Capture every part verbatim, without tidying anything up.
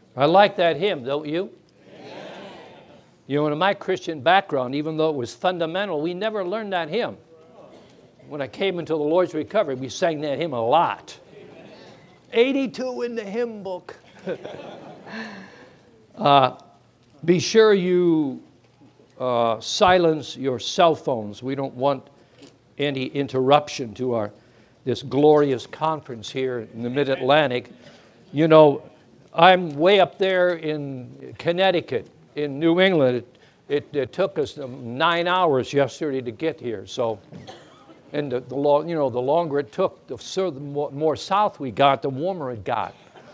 I like that hymn, don't you? You know, in my Christian background, even though it was fundamental, we never learned that hymn. When I came into the Lord's Recovery, we sang that hymn a lot. eighty-two in the hymn book. uh, be sure you uh, silence your cell phones. We don't want any interruption to our this glorious conference here in the Mid-Atlantic. You know, I'm way up there in Connecticut. In New England, it, it, it took us nine hours yesterday to get here. So, and the, the long, you know, the longer it took, the further, more, more south we got, the warmer it got.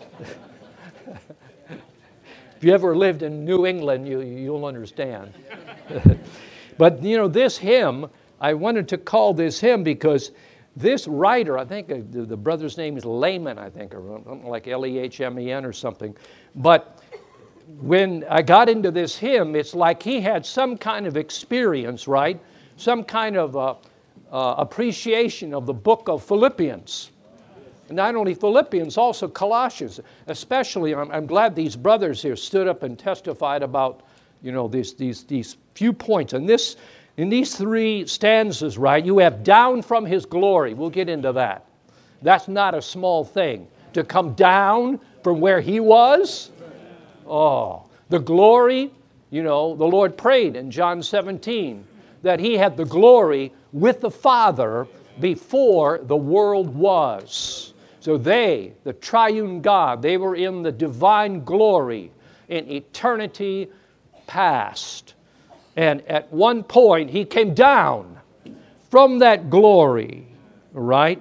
If you ever lived in New England, you you'll understand. But you know, this hymn, I wanted to call this hymn because this writer, I think uh, the, the brother's name is Lehman, I think, or something like L E H M E N or something, but when I got into this hymn, it's like he had some kind of experience, right? Some kind of uh, uh, appreciation of the book of Philippians. And not only Philippians, also Colossians. Especially, I'm, I'm glad these brothers here stood up and testified about, you know, these these these few points. And this, in these three stanzas, right, you have down from his glory. We'll get into that. That's not a small thing. To come down from where he was. Oh, the glory, you know, the Lord prayed in John seventeen that he had the glory with the Father before the world was. So they, the triune God, they were in the divine glory in eternity past. And at one point, he came down from that glory, right?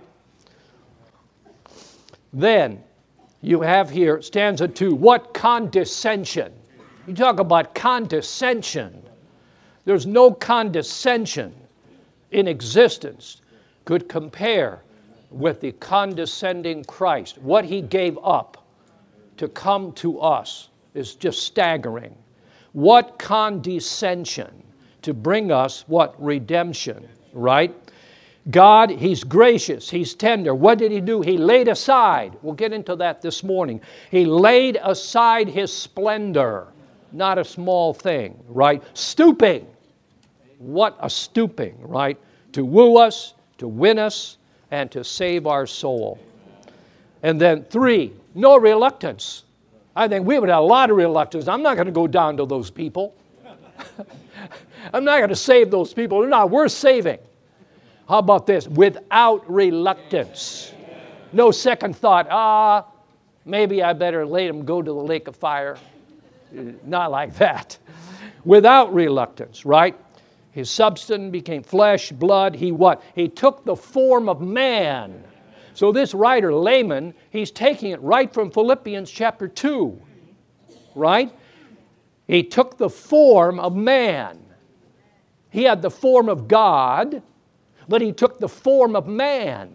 Then, you have here, stanza two, what condescension. You talk about condescension. There's no condescension in existence could compare with the condescending Christ. What he gave up to come to us is just staggering. What condescension to bring us what redemption, right? God, he's gracious, he's tender. What did he do? He laid aside. We'll get into that this morning. He laid aside his splendor. Not a small thing, right? Stooping. What a stooping, right? To woo us, to win us, and to save our soul. And then three, no reluctance. I think we would have a lot of reluctance. I'm not going to go down to those people. I'm not going to save those people. They're not worth saving. How about this? Without reluctance. No second thought, ah, maybe I better let him go to the lake of fire. Not like that. Without reluctance, right? His substance became flesh, blood. He what? He took the form of man. So this writer, Lehman, he's taking it right from Philippians chapter two, right? He took the form of man. He had the form of God, but he took the form of man.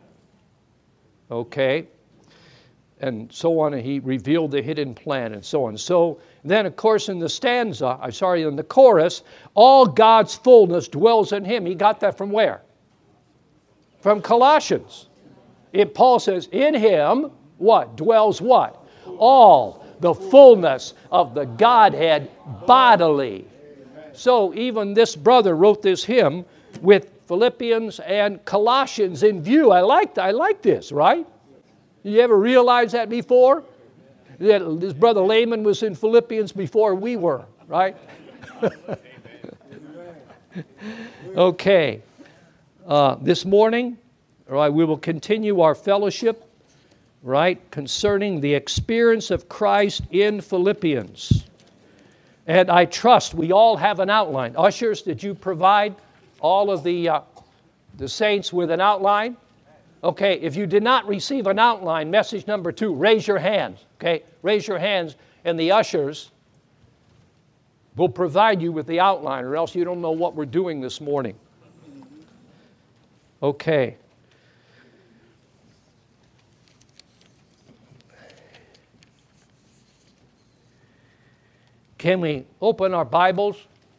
Okay? And so on, and he revealed the hidden plan and so on. So then, of course, in the stanza, I'm sorry, in the chorus, all God's fullness dwells in him. He got that from where? From Colossians. It, Paul says, in him, what? Dwells what? All the fullness of the Godhead bodily. So even this brother wrote this hymn with Philippians and Colossians in view. I like I like this, right? You ever realize that before? That this brother Lehman was in Philippians before we were, right? Okay. Uh, this morning, right, we will continue our fellowship, right, concerning the experience of Christ in Philippians. And I trust we all have an outline. Ushers, did you provide all of the uh, the saints with an outline? Okay, if you did not receive an outline, message number two, raise your hands. Okay, raise your hands, and the ushers will provide you with the outline, or else you don't know what we're doing this morning. Okay. Can we open our Bibles?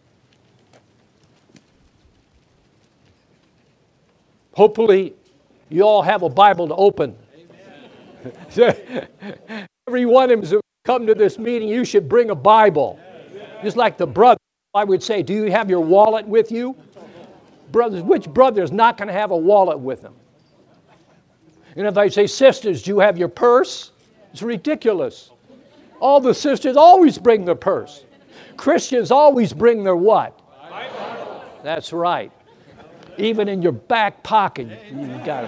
Hopefully, you all have a Bible to open. Every one of them come to this meeting, you should bring a Bible. Just like the brother, I would say, do you have your wallet with you? Brothers, which brother is not going to have a wallet with them? And if I say, sisters, do you have your purse? It's ridiculous. All the sisters always bring their purse. Christians always bring their what? Bible. That's right. Even in your back pocket, you got it.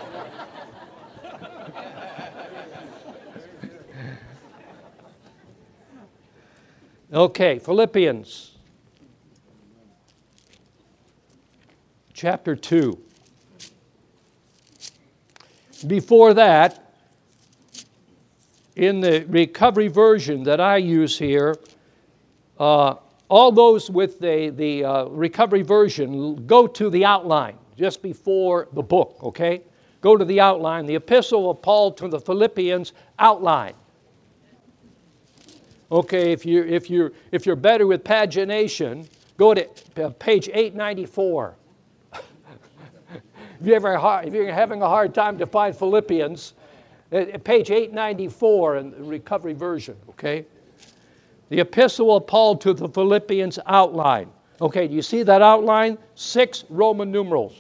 Okay, Philippians chapter two. Before that, in the recovery version that I use here, uh, all those with the, the uh, recovery version, go to the outline just before the book, okay? Go to the outline, the epistle of Paul to the Philippians outline. Okay, if you're, if you're, if you're better with pagination, go to page eight ninety-four. if, you ever, if you're having a hard time to find Philippians, page eight ninety-four in the recovery version, okay? The epistle of Paul to the Philippians outline. Okay, do you see that outline? Six Roman numerals.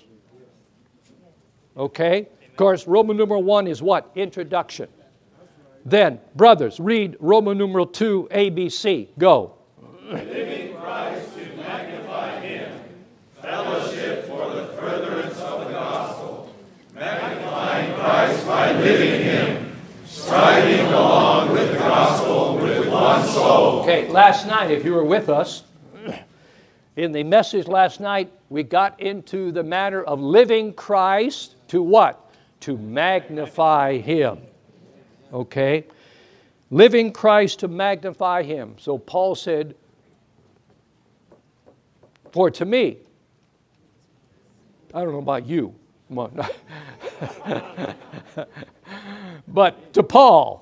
Okay? Of course, Roman numeral one is what? Introduction. Then, brothers, read Roman numeral two, A B C. Go. Living Christ to magnify Him, fellowship for the furtherance of the gospel, magnifying Christ by living Him, striving along with the gospel with one soul. Okay, last night, if you were with us, in the message last night, we got into the matter of living Christ to what? To magnify Him. Okay? Living Christ to magnify Him. So Paul said, for to me, I don't know about you, come on. But to Paul,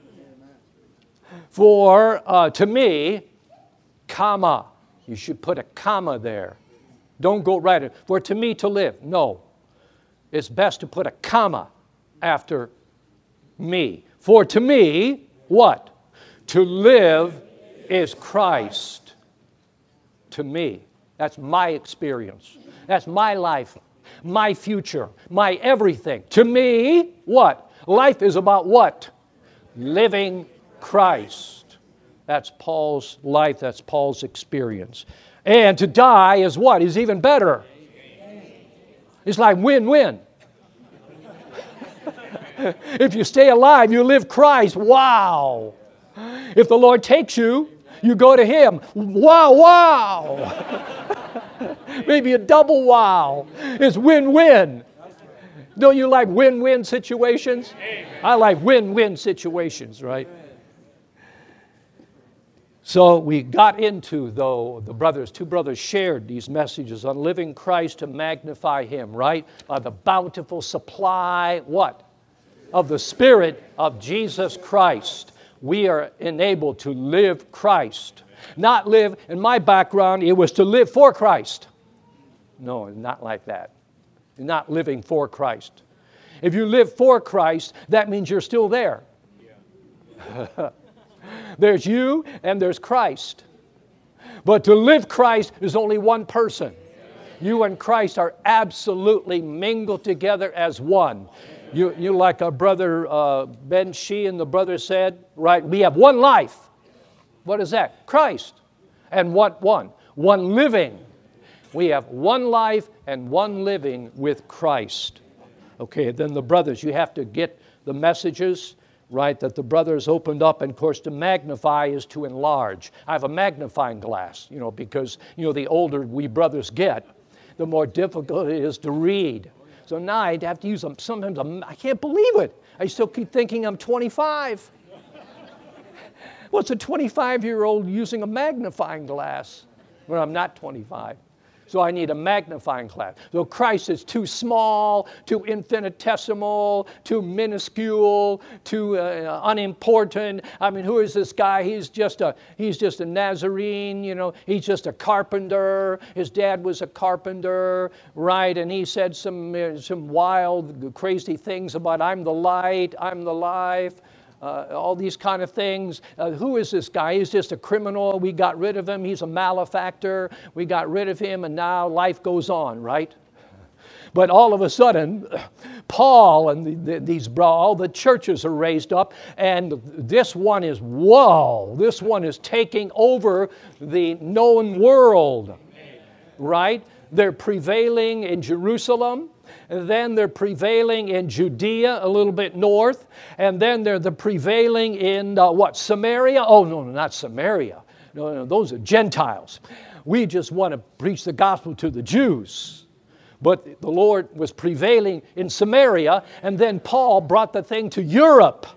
for uh, to me, comma, you should put a comma there. Don't go right in. For to me to live. No. It's best to put a comma after me. For to me, what? To live is Christ. To me. That's my experience. That's my life, my future, my everything. To me, what? Life is about what? Living Christ. That's Paul's life. That's Paul's experience. And to die is what? Is even better. It's like win-win. If you stay alive, you live Christ. Wow. If the Lord takes you, you go to Him. Wow, wow. Maybe a double wow. It's win-win. Don't you like win-win situations? I like win-win situations, right? So we got into, though, the brothers, two brothers shared these messages on living Christ to magnify Him, right? Uh, the bountiful supply, what? Of the Spirit of Jesus Christ. We are enabled to live Christ. Not live, in my background, it was to live for Christ. No, not like that. You're not living for Christ. If you live for Christ, that means you're still there. Yeah. There's you and there's Christ. But to live Christ is only one person. You and Christ are absolutely mingled together as one. You, you like our brother uh, Ben Shee and the brother said, right? We have one life. What is that? Christ. And what one? One living. We have one life and one living with Christ. Okay, then the brothers, you have to get the messages, right, that the brothers opened up. And, of course, to magnify is to enlarge. I have a magnifying glass, you know, because, you know, the older we brothers get, the more difficult it is to read. So now I have to use them. Sometimes I'm, I can't believe it. I still keep thinking I'm twenty-five. What's a twenty-five-year-old using a magnifying glass when I'm not twenty-five? So I need a magnifying glass. So Christ is too small, too infinitesimal, too minuscule, too uh, unimportant. I mean, who is this guy? He's just a he's just a Nazarene, you know. He's just a carpenter. His dad was a carpenter, right? And he said some uh, some wild, crazy things about I'm the light, I'm the life. uh, all these kind of things. Uh, who is this guy? He's just a criminal. We got rid of him. He's a malefactor. We got rid of him, and now life goes on, right? But all of a sudden, Paul and the, the, these all the churches are raised up, and this one is, whoa, this one is taking over the known world, right? They're prevailing in Jerusalem, and then they're prevailing in Judea, a little bit north, and then they're the prevailing in, uh, what, Samaria? Oh, no, no, not Samaria. No, no, those are Gentiles. We just want to preach the gospel to the Jews. But the Lord was prevailing in Samaria, and then Paul brought the thing to Europe.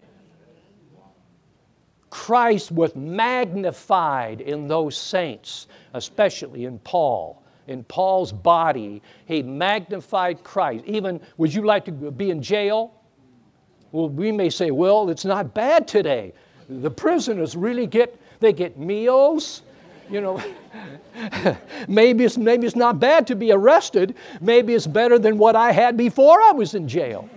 Christ was magnified in those saints, especially in Paul. In Paul's body, he magnified Christ. Even, would you like to be in jail? Well, we may say, well, it's not bad today. The prisoners really get, they get meals. You know, maybe it's, maybe it's not bad to be arrested. Maybe it's better than what I had before I was in jail.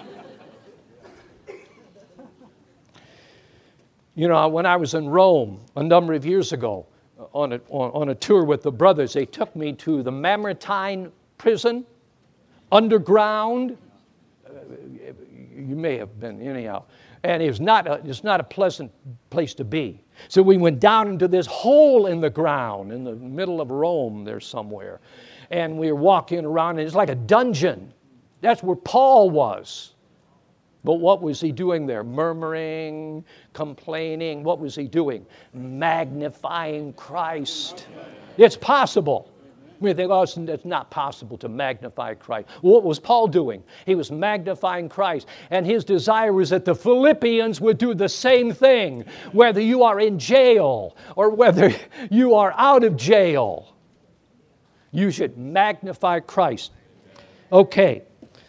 You know, when I was in Rome a number of years ago on a, on, on a tour with the brothers, they took me to the Mamertine prison, underground. Uh, you may have been, anyhow. And it was not a, it's not a pleasant place to be. So we went down into this hole in the ground in the middle of Rome there somewhere. And we were walking around, and it's like a dungeon. That's where Paul was. But what was he doing there? Murmuring, complaining. What was he doing? Magnifying Christ. It's possible. We think, oh, it's not possible to magnify Christ. Well, what was Paul doing? He was magnifying Christ. And his desire was that the Philippians would do the same thing, whether you are in jail or whether you are out of jail. You should magnify Christ. Okay.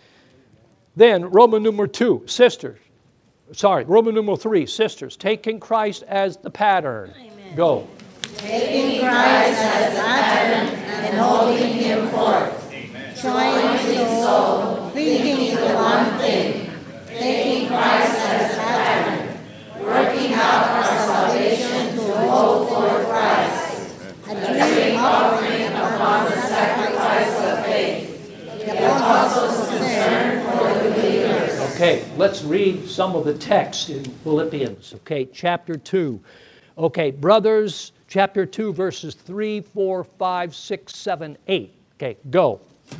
Then, Roman numeral two, sisters. Sorry, Roman numeral three, sisters. Taking Christ as the pattern. Amen. Go. Taking Christ as pattern and holding him forth. Joining the soul, thinking the one thing. Taking Christ as pattern. Working out our salvation to hold forth Christ. A drink offering upon the sacrifice of faith. The apostles' concern for the believers. Okay, let's read some of the text in Philippians. Okay, chapter two. Okay, brothers, chapter two, verses three, four, five, six, seven, eight. Okay, go.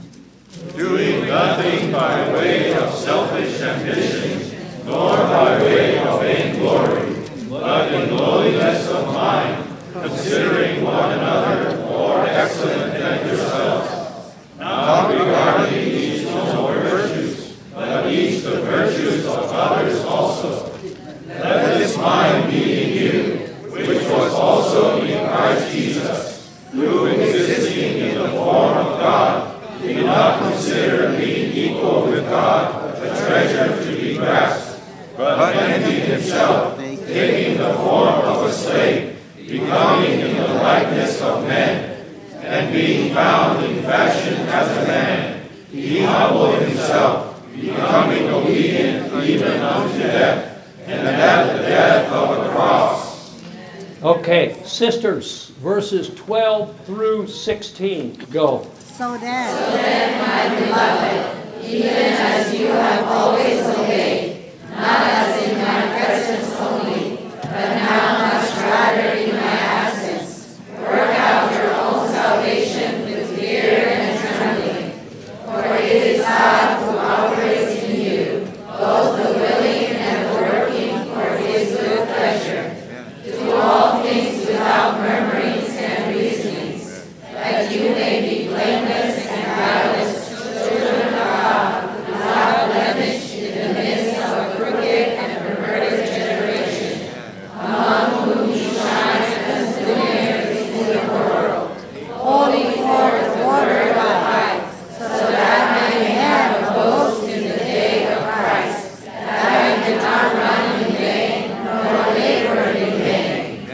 Doing nothing by way of selfish ambition, nor by way of vainglory, but in lowliness of mind, considering one another more excellent than yourselves, not regarding each own virtues, but each the virtues of others also. Let this mind be in you, which was also in Christ Jesus, who, existing in the form of God, did not consider being equal with God a treasure to be grasped, but emptied himself, taking the form of a slave, becoming in the likeness of men, and being found in fashion as a man, he humbled himself, becoming obedient even unto death, and that the death of a cross. Okay, sisters, verses twelve through sixteen. Go. So then, So then, my beloved, even as you have always obeyed, not as in my presence only, but now much rather in my absence, work out your own salvation with fear and trembling. For it is God who operates in you, both the willing and the working for his good pleasure, to do all things without murmurings and reasonings, that you may be blameless and guileless children of God, without blemish in the midst of a crooked and perverted generation, among whom he shines as luminaries in the world, holding forth the word of life, so that I may have a boast in the day of Christ, that I did not run in vain, nor labor in vain.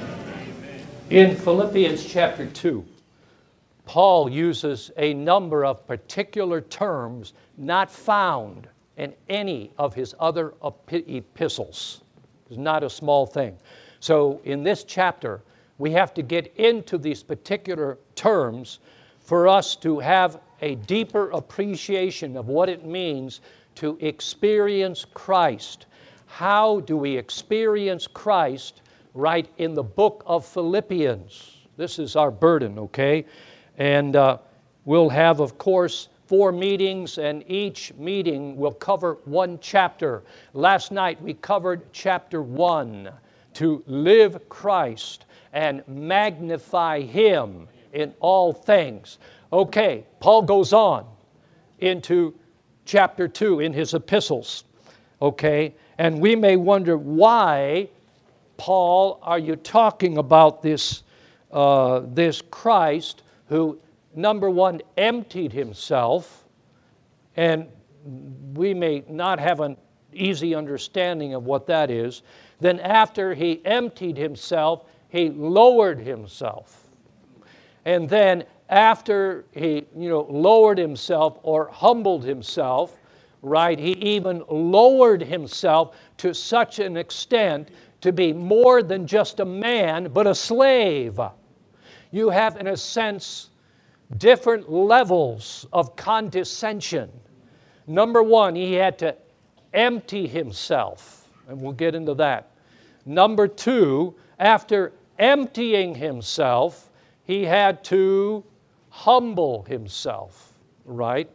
In Philippians chapter two, Paul uses a number of particular terms not found in any of his other epistles. It's not a small thing. So in this chapter, we have to get into these particular terms for us to have a deeper appreciation of what it means to experience Christ. How do we experience Christ? Right in the book of Philippians. This is our burden, okay? And uh, we'll have, of course, four meetings, and each meeting will cover one chapter. Last night we covered chapter one, to live Christ and magnify Him in all things. Okay, Paul goes on into chapter two in his epistles, okay? And we may wonder, why, Paul, are you talking about this, uh, this Christ who, number one, emptied himself, and we may not have an easy understanding of what that is. Then after he emptied himself, he lowered himself. And then after he, you know, lowered himself or humbled himself, right, he even lowered himself to such an extent to be more than just a man, but a slave. You have, in a sense, different levels of condescension. Number one, he had to empty himself, and we'll get into that. Number two, after emptying himself, he had to humble himself, right?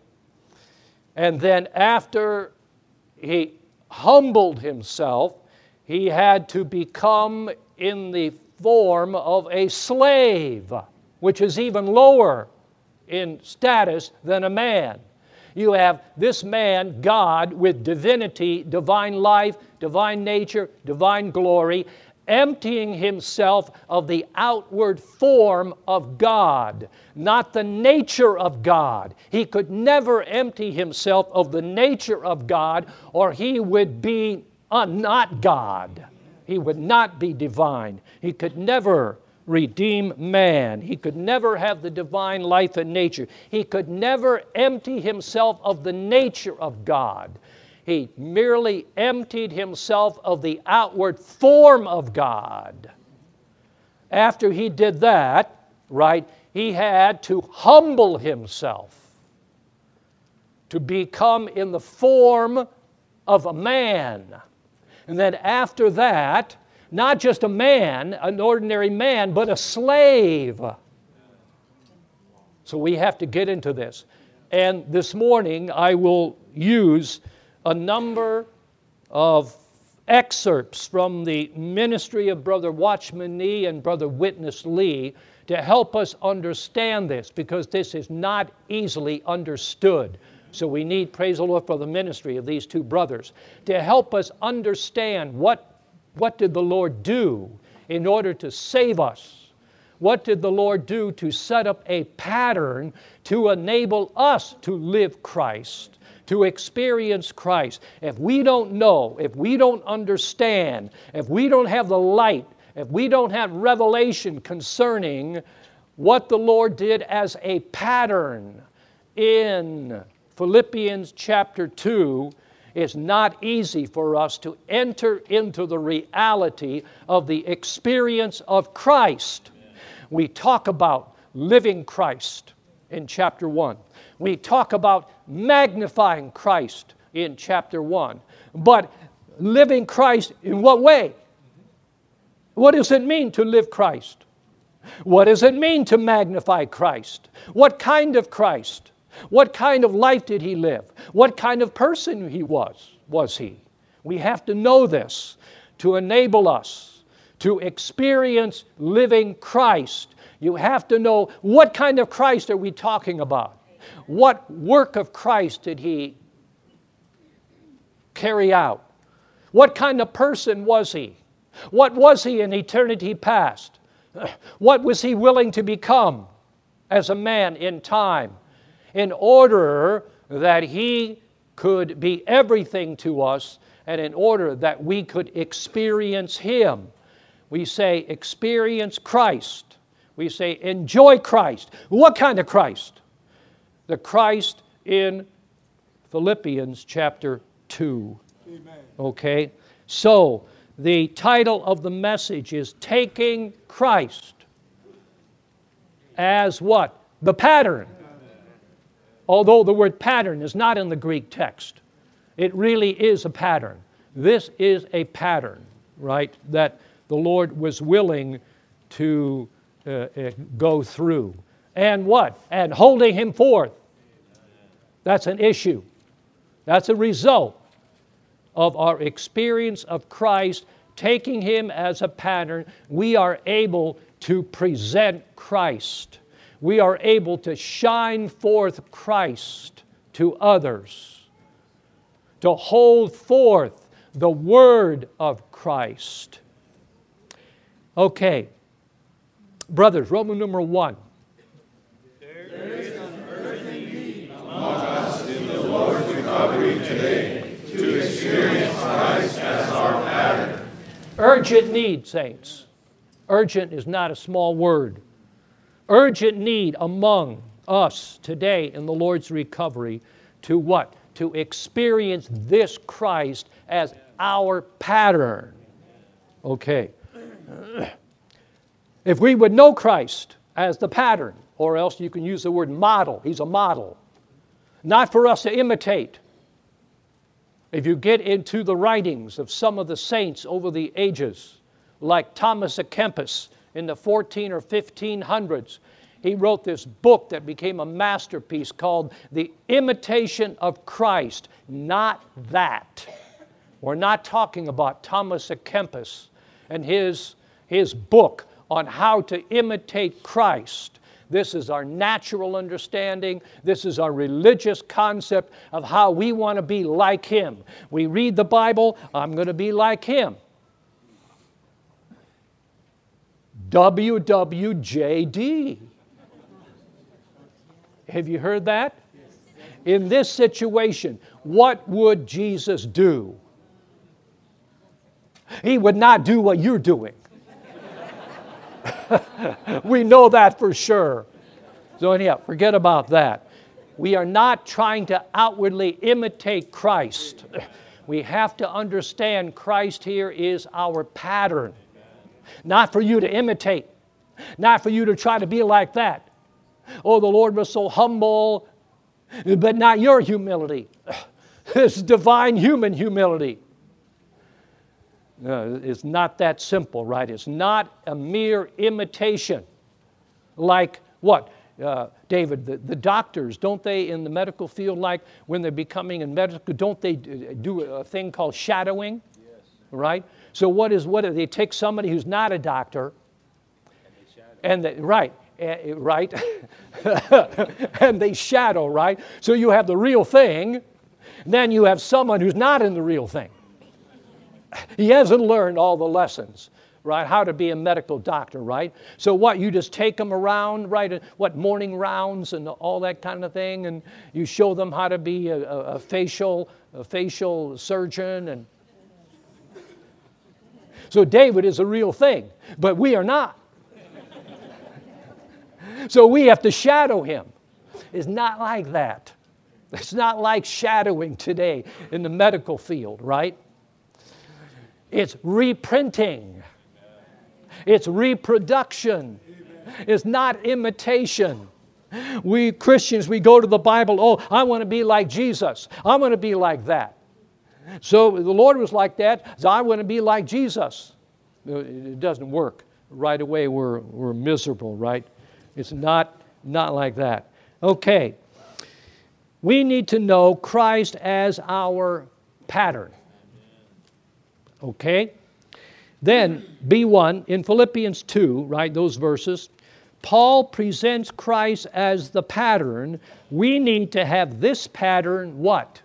And then after he humbled himself, he had to become in the form of a slave, which is even lower in status than a man. You have this man, God, with divinity, divine life, divine nature, divine glory, emptying himself of the outward form of God, not the nature of God. He could never empty himself of the nature of God, or he would be uh, not God. He would not be divine. He could never redeem man. He could never have the divine life and nature. He could never empty himself of the nature of God. He merely emptied himself of the outward form of God. After he did that, right, he had to humble himself to become in the form of a man. And then after that, not just a man, an ordinary man, but a slave. So we have to get into this. And this morning I will use a number of excerpts from the ministry of Brother Watchman Nee and Brother Witness Lee to help us understand this, because this is not easily understood. So we need, praise the Lord, for the ministry of these two brothers to help us understand what, what did the Lord do in order to save us? What did the Lord do to set up a pattern to enable us to live Christ, to experience Christ? If we don't know, if we don't understand, if we don't have the light, if we don't have revelation concerning what the Lord did as a pattern in Philippians chapter two, it's not easy for us to enter into the reality of the experience of Christ. We talk about living Christ in chapter one. We talk about magnifying Christ in chapter one. But living Christ in what way? What does it mean to live Christ? What does it mean to magnify Christ? What kind of Christ? What kind of life did he live? What kind of person he was, was he? We have to know this to enable us to experience living Christ. You have to know, what kind of Christ are we talking about? What work of Christ did he carry out? What kind of person was he? What was he in eternity past? What was he willing to become as a man in time, in order that he could be everything to us, and in order that we could experience him? We say experience Christ. We say enjoy Christ. What kind of Christ? The Christ in Philippians chapter two. Amen. Okay? So, the title of the message is Taking Christ as what? The pattern. Although the word pattern is not in the Greek text. It really is a pattern. This is a pattern, right, that the Lord was willing to uh, uh, go through. And what? And holding him forth. That's an issue. That's a result of our experience of Christ, taking him as a pattern. We are able to present Christ. We are able to shine forth Christ to others, to hold forth the word of Christ. Okay, brothers, Roman numeral one. There is an urgent need among us in the Lord's recovery today to experience Christ as our pattern. Urgent need, saints. Urgent is not a small word. Urgent need among us today in the Lord's recovery to what? To experience this Christ as our pattern. Okay. If we would know Christ as the pattern, or else you can use the word model. He's a model. Not for us to imitate. If you get into the writings of some of the saints over the ages, like Thomas à Kempis in the fourteen or fifteen hundreds, he wrote this book that became a masterpiece called The Imitation of Christ. Not that. We're not talking about Thomas à Kempis and his, his book on how to imitate Christ. This is our natural understanding. This is our religious concept of how we want to be like him. We read the Bible, I'm going to be like him. W W J D. Have you heard that? In this situation, what would Jesus do? He would not do what you're doing. We know that for sure. So anyhow, forget about that. We are not trying to outwardly imitate Christ. We have to understand Christ here is our pattern. Not for you to imitate. Not for you to try to be like that. Oh, the Lord was so humble, but not your humility. It's divine human humility. No, it's not that simple, right? It's not a mere imitation. Like what? Uh, David, the, the doctors, don't they in the medical field, like when they're becoming in medical, don't they do a thing called shadowing? Yes. Right? So what is, what, they take somebody who's not a doctor, and they, right, uh, right, and they shadow, right? So you have the real thing, then you have someone who's not in the real thing. He hasn't learned all the lessons, right? How to be a medical doctor, right? So what, you just take them around, right? What, morning rounds and all that kind of thing, and you show them how to be a, a, a facial, a facial surgeon. And so David is a real thing, but we are not. So we have to shadow him. It's not like that. It's not like shadowing today in the medical field, right? It's reprinting. It's reproduction. It's not imitation. We Christians, we go to the Bible, oh, I want to be like Jesus. I want to be like that. So the Lord was like that, so I want to be like Jesus. It doesn't work. Right away we're, we're miserable, right? It's not, not like that. Okay. We need to know Christ as our pattern. Okay? Then, B one, in Philippians two, right, those verses, Paul presents Christ as the pattern. We need to have this pattern, what?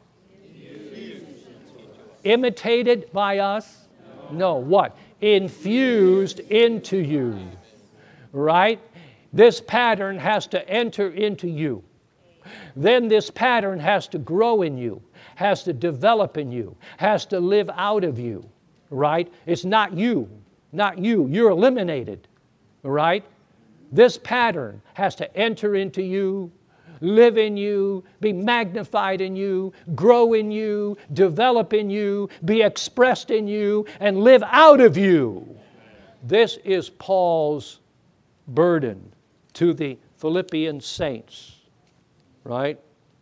Imitated by us? No. no, what? Infused into you. Right? This pattern has to enter into you. Then this pattern has to grow in you, has to develop in you, has to live out of you. Right? It's not you. Not you. You're eliminated. Right? This pattern has to enter into you. live in you, be magnified in you, grow in you, develop in you, be expressed in you, and live out of you. This is Paul's burden to the Philippian saints, right?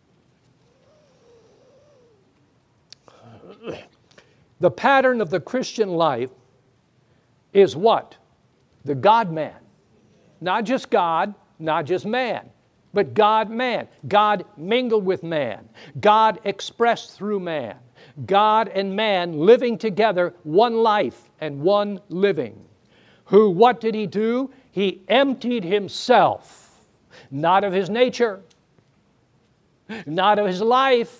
The pattern of the Christian life is what? The God-man. Not just God, not just man, but God-man. God mingled with man. God expressed through man. God and man living together, one life and one living. Who, what did he do? He emptied himself, not of his nature, not of his life.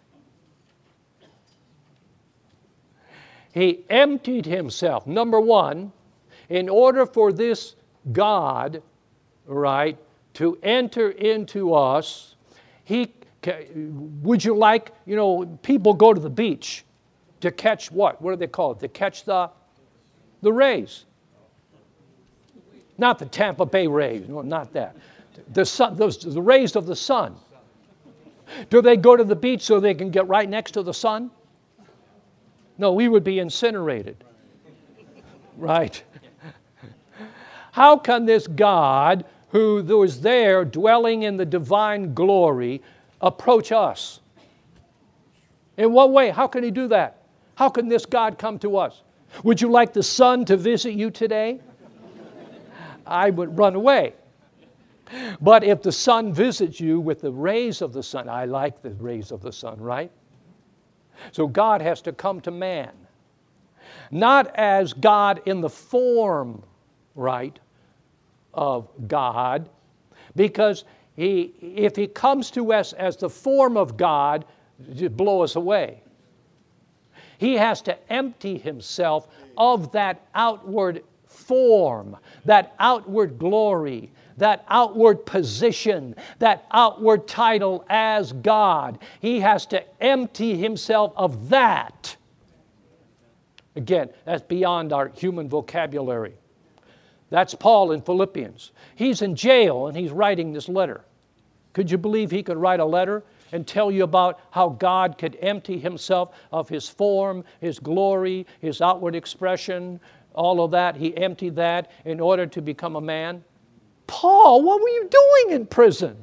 He emptied himself. Number one, in order for this God, right, to enter into us, he, would you like, you know, people go to the beach to catch what? What do they call it? To catch the, the rays. Not the Tampa Bay Rays, no, not that. The sun, those, the rays of the sun. Do they go to the beach so they can get right next to the sun? No, we would be incinerated. Right. How can this God, who was there dwelling in the divine glory, approach us? In what way? How can he do that? How can this God come to us? Would you like the sun to visit you today? I would run away. But if the sun visits you with the rays of the sun, I like the rays of the sun, right? So God has to come to man. Not as God in the form, right, of God, because he, if he comes to us as the form of God, it blow us away. He has to empty himself of that outward form, that outward glory, that outward position, that outward title as God. He has to empty himself of that. Again, that's beyond our human vocabulary. That's Paul in Philippians. He's in jail and he's writing this letter. Could you believe he could write a letter and tell you about how God could empty himself of his form, his glory, his outward expression, all of that? He emptied that in order to become a man. Paul, what were you doing in prison?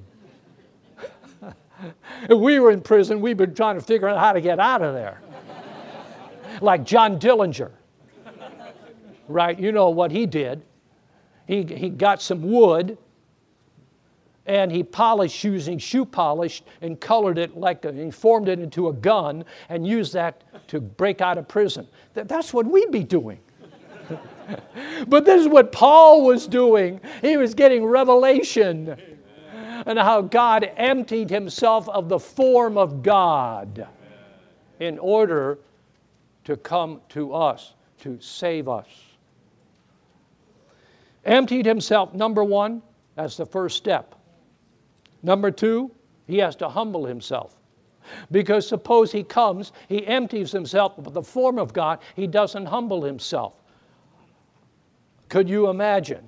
If we were in prison, we'd been trying to figure out how to get out of there. Like John Dillinger. Right? You know what he did. He, he got some wood and he polished using shoe polish and colored it like a, he formed it into a gun and used that to break out of prison. That, that's what we'd be doing. But this is what Paul was doing. He was getting revelation and how God emptied himself of the form of God in order to come to us, to save us. Emptied himself, number one, that's the first step. Number two, he has to humble himself. Because suppose he comes, he empties himself of the form of God, he doesn't humble himself. Could you imagine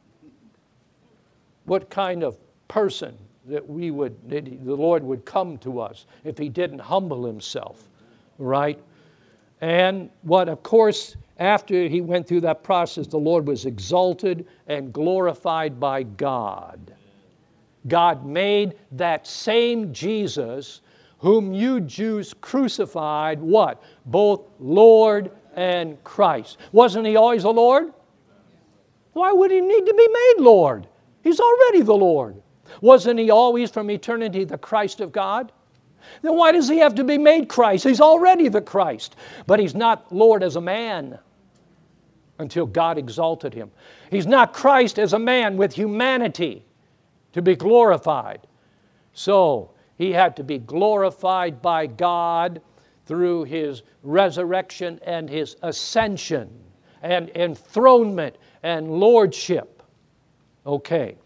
what kind of person that we would, that the Lord would come to us if he didn't humble himself, right? And what, of course, after he went through that process, the Lord was exalted and glorified by God. God made that same Jesus whom you Jews crucified, what? Both Lord and Christ. Wasn't he always the Lord? Why would he need to be made Lord? He's already the Lord. Wasn't he always from eternity the Christ of God? Then why does he have to be made Christ? He's already the Christ. But he's not Lord as a man until God exalted him. He's not Christ as a man with humanity to be glorified. So he had to be glorified by God through his resurrection and his ascension and enthronement and lordship. Okay.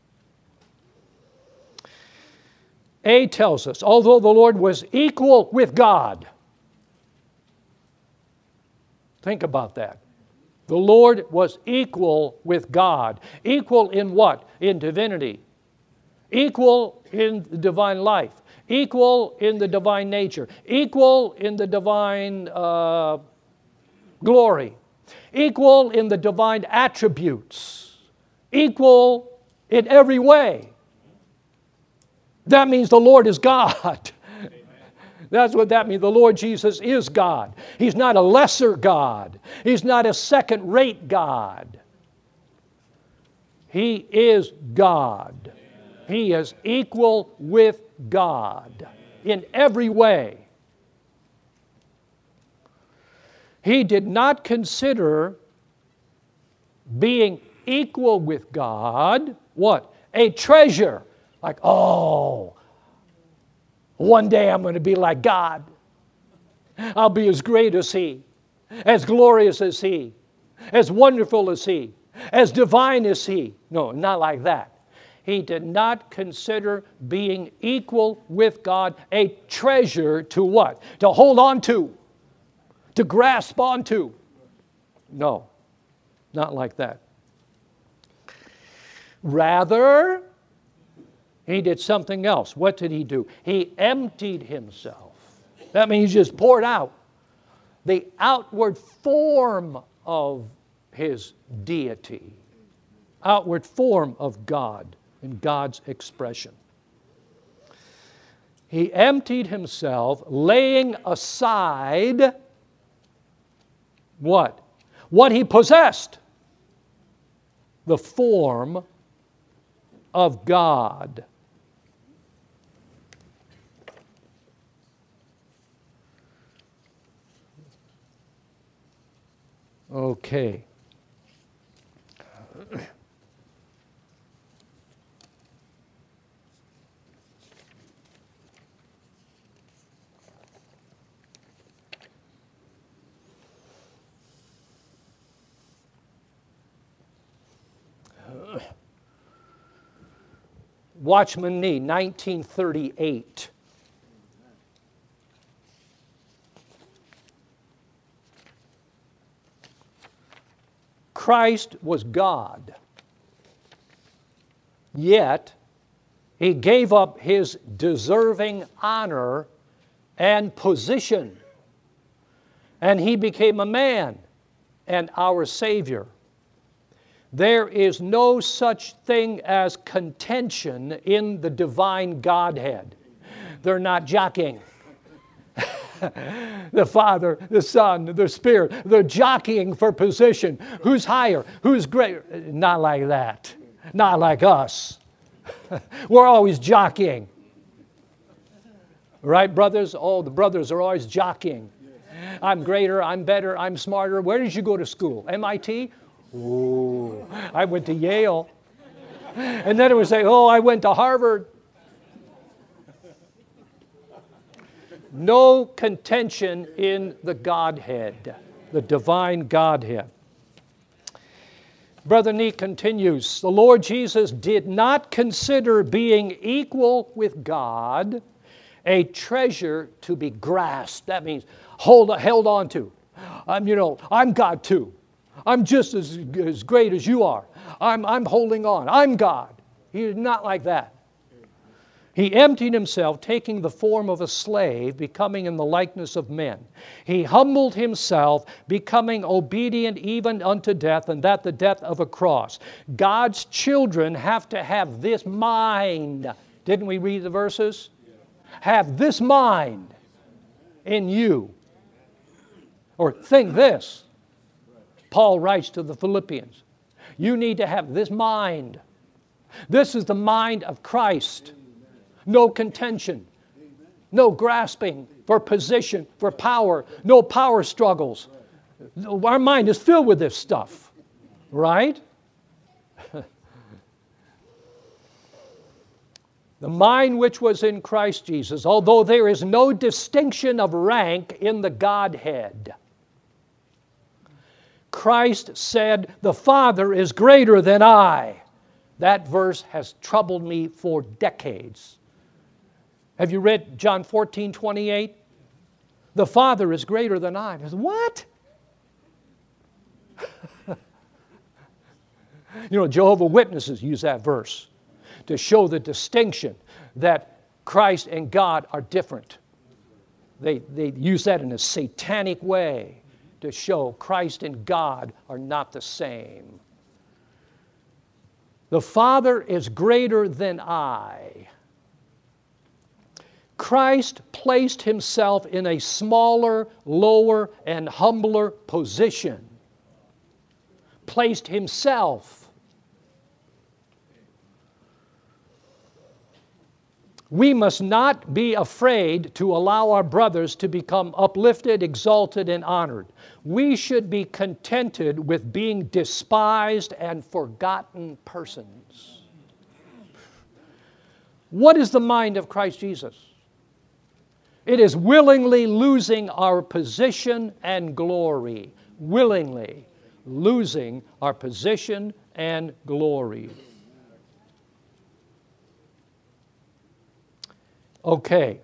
A tells us, although the Lord was equal with God. Think about that. The Lord was equal with God. Equal in what? In divinity. equal in the divine life, equal in the divine nature, equal in the divine uh, glory, equal in the divine attributes, equal in every way. That means the Lord is God. That's what that means. The Lord Jesus is God. He's not a lesser God. He's not a second-rate God. He is God. He is equal with God in every way. He did not consider being equal with God, what? A treasure. Like, oh, one day I'm going to be like God. I'll be as great as He, as glorious as He, as wonderful as He, as divine as He. No, not like that. He did not consider being equal with God a treasure to what? To hold on to, to grasp onto. No, not like that. Rather, He did something else. What did He do? He emptied Himself. That means He just poured out the outward form of His deity, outward form of God and God's expression. He emptied Himself, laying aside what? What He possessed. The form of God. Okay. Watchman Nee, nineteen thirty-eight. Christ was God, yet He gave up His deserving honor and position, and He became a man and our Savior. There is no such thing as contention in the divine Godhead. They're not jockeying. The Father, the Son, the Spirit, they're jockeying for position. Who's higher? Who's greater? Not like that. Not like us. We're always jockeying. Right, brothers? Oh, the brothers are always jockeying. I'm greater, I'm better, I'm smarter. Where did you go to school? M I T? Oh, I went to Yale. And then it would say, oh, I went to Harvard. No contention in the Godhead, the divine Godhead. Brother Nee continues, the Lord Jesus did not consider being equal with God a treasure to be grasped. That means hold, held on to. I'm, you know, I'm God too. I'm just as, as great as you are. I'm, I'm holding on. I'm God. He is not like that. He emptied Himself, taking the form of a slave, becoming in the likeness of men. He humbled Himself, becoming obedient even unto death, and that the death of a cross. God's children have to have this mind. Didn't we read the verses? Have this mind in you. Or think this. Paul writes to the Philippians, you need to have this mind. This is the mind of Christ. No contention, no grasping for position, for power, no power struggles. Our mind is filled with this stuff, right? The mind which was in Christ Jesus, although there is no distinction of rank in the Godhead. Christ said, the Father is greater than I. That verse has troubled me for decades. Have you read John fourteen twenty-eight? The Father is greater than I. I said, what? You know, Jehovah's Witnesses use that verse. to show the distinction that Christ and God are different. They, they use that in a satanic way to show Christ and God are not the same. The Father is greater than I. Christ placed himself in a smaller, lower, and humbler position. Placed himself. We must not be afraid to allow our brothers to become uplifted, exalted, and honored. We should be contented with being despised and forgotten persons. What is the mind of Christ Jesus? It is willingly losing our position and glory. Willingly losing our position and glory. Okay.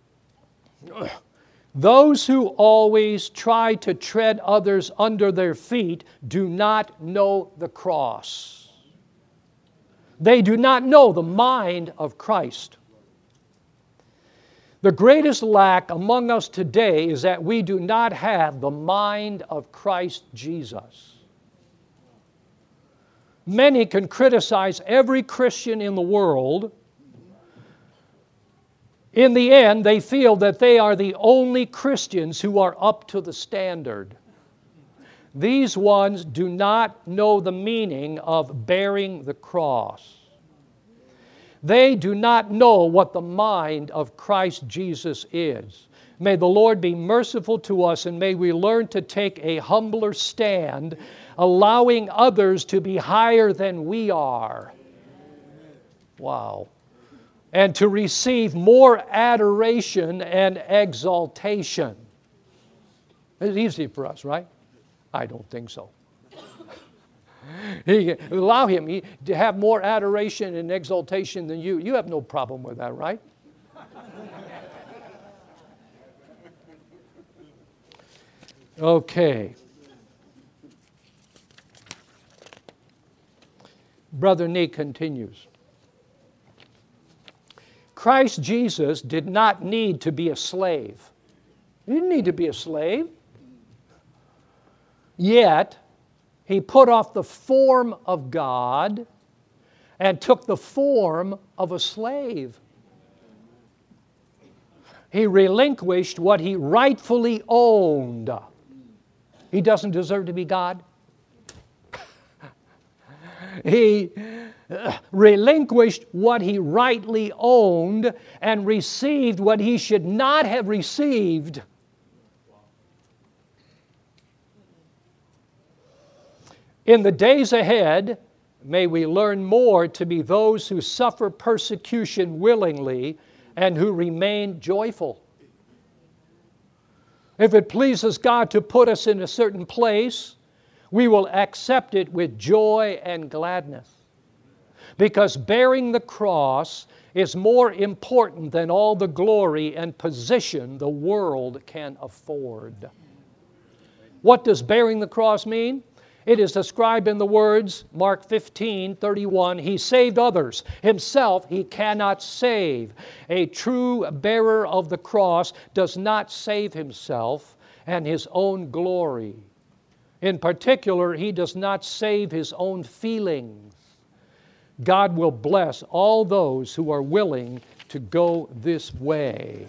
Those who always try to tread others under their feet do not know the cross. They do not know the mind of Christ. The greatest lack among us today is that we do not have the mind of Christ Jesus. Many can criticize every Christian in the world. In the end, they feel that they are the only Christians who are up to the standard. These ones do not know the meaning of bearing the cross. They do not know what the mind of Christ Jesus is. May the Lord be merciful to us, and may we learn to take a humbler stand, allowing others to be higher than we are. Wow. And to receive more adoration and exaltation. It's easy for us, right? I don't think so. He, allow him to have more adoration and exaltation than you. You have no problem with that, right? Okay. Brother Nee continues. Christ Jesus did not need to be a slave. He didn't need to be a slave. Yet, he put off the form of God and took the form of a slave. He relinquished what he rightfully owned. He doesn't deserve to be God. He relinquished what he rightly owned and received what he should not have received. In the days ahead, may we learn more to be those who suffer persecution willingly and who remain joyful. If it pleases God to put us in a certain place, we will accept it with joy and gladness. Because bearing the cross is more important than all the glory and position the world can afford. What does bearing the cross mean? It is described in the words, Mark fifteen thirty-one, he saved others. Himself he cannot save. A true bearer of the cross does not save himself and his own glory. In particular, he does not save his own feelings. God will bless all those who are willing to go this way.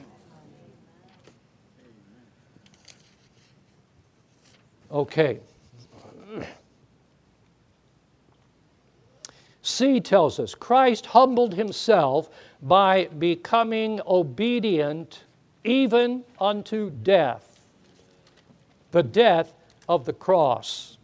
Okay. C tells us, Christ humbled himself by becoming obedient even unto death, the death of the cross.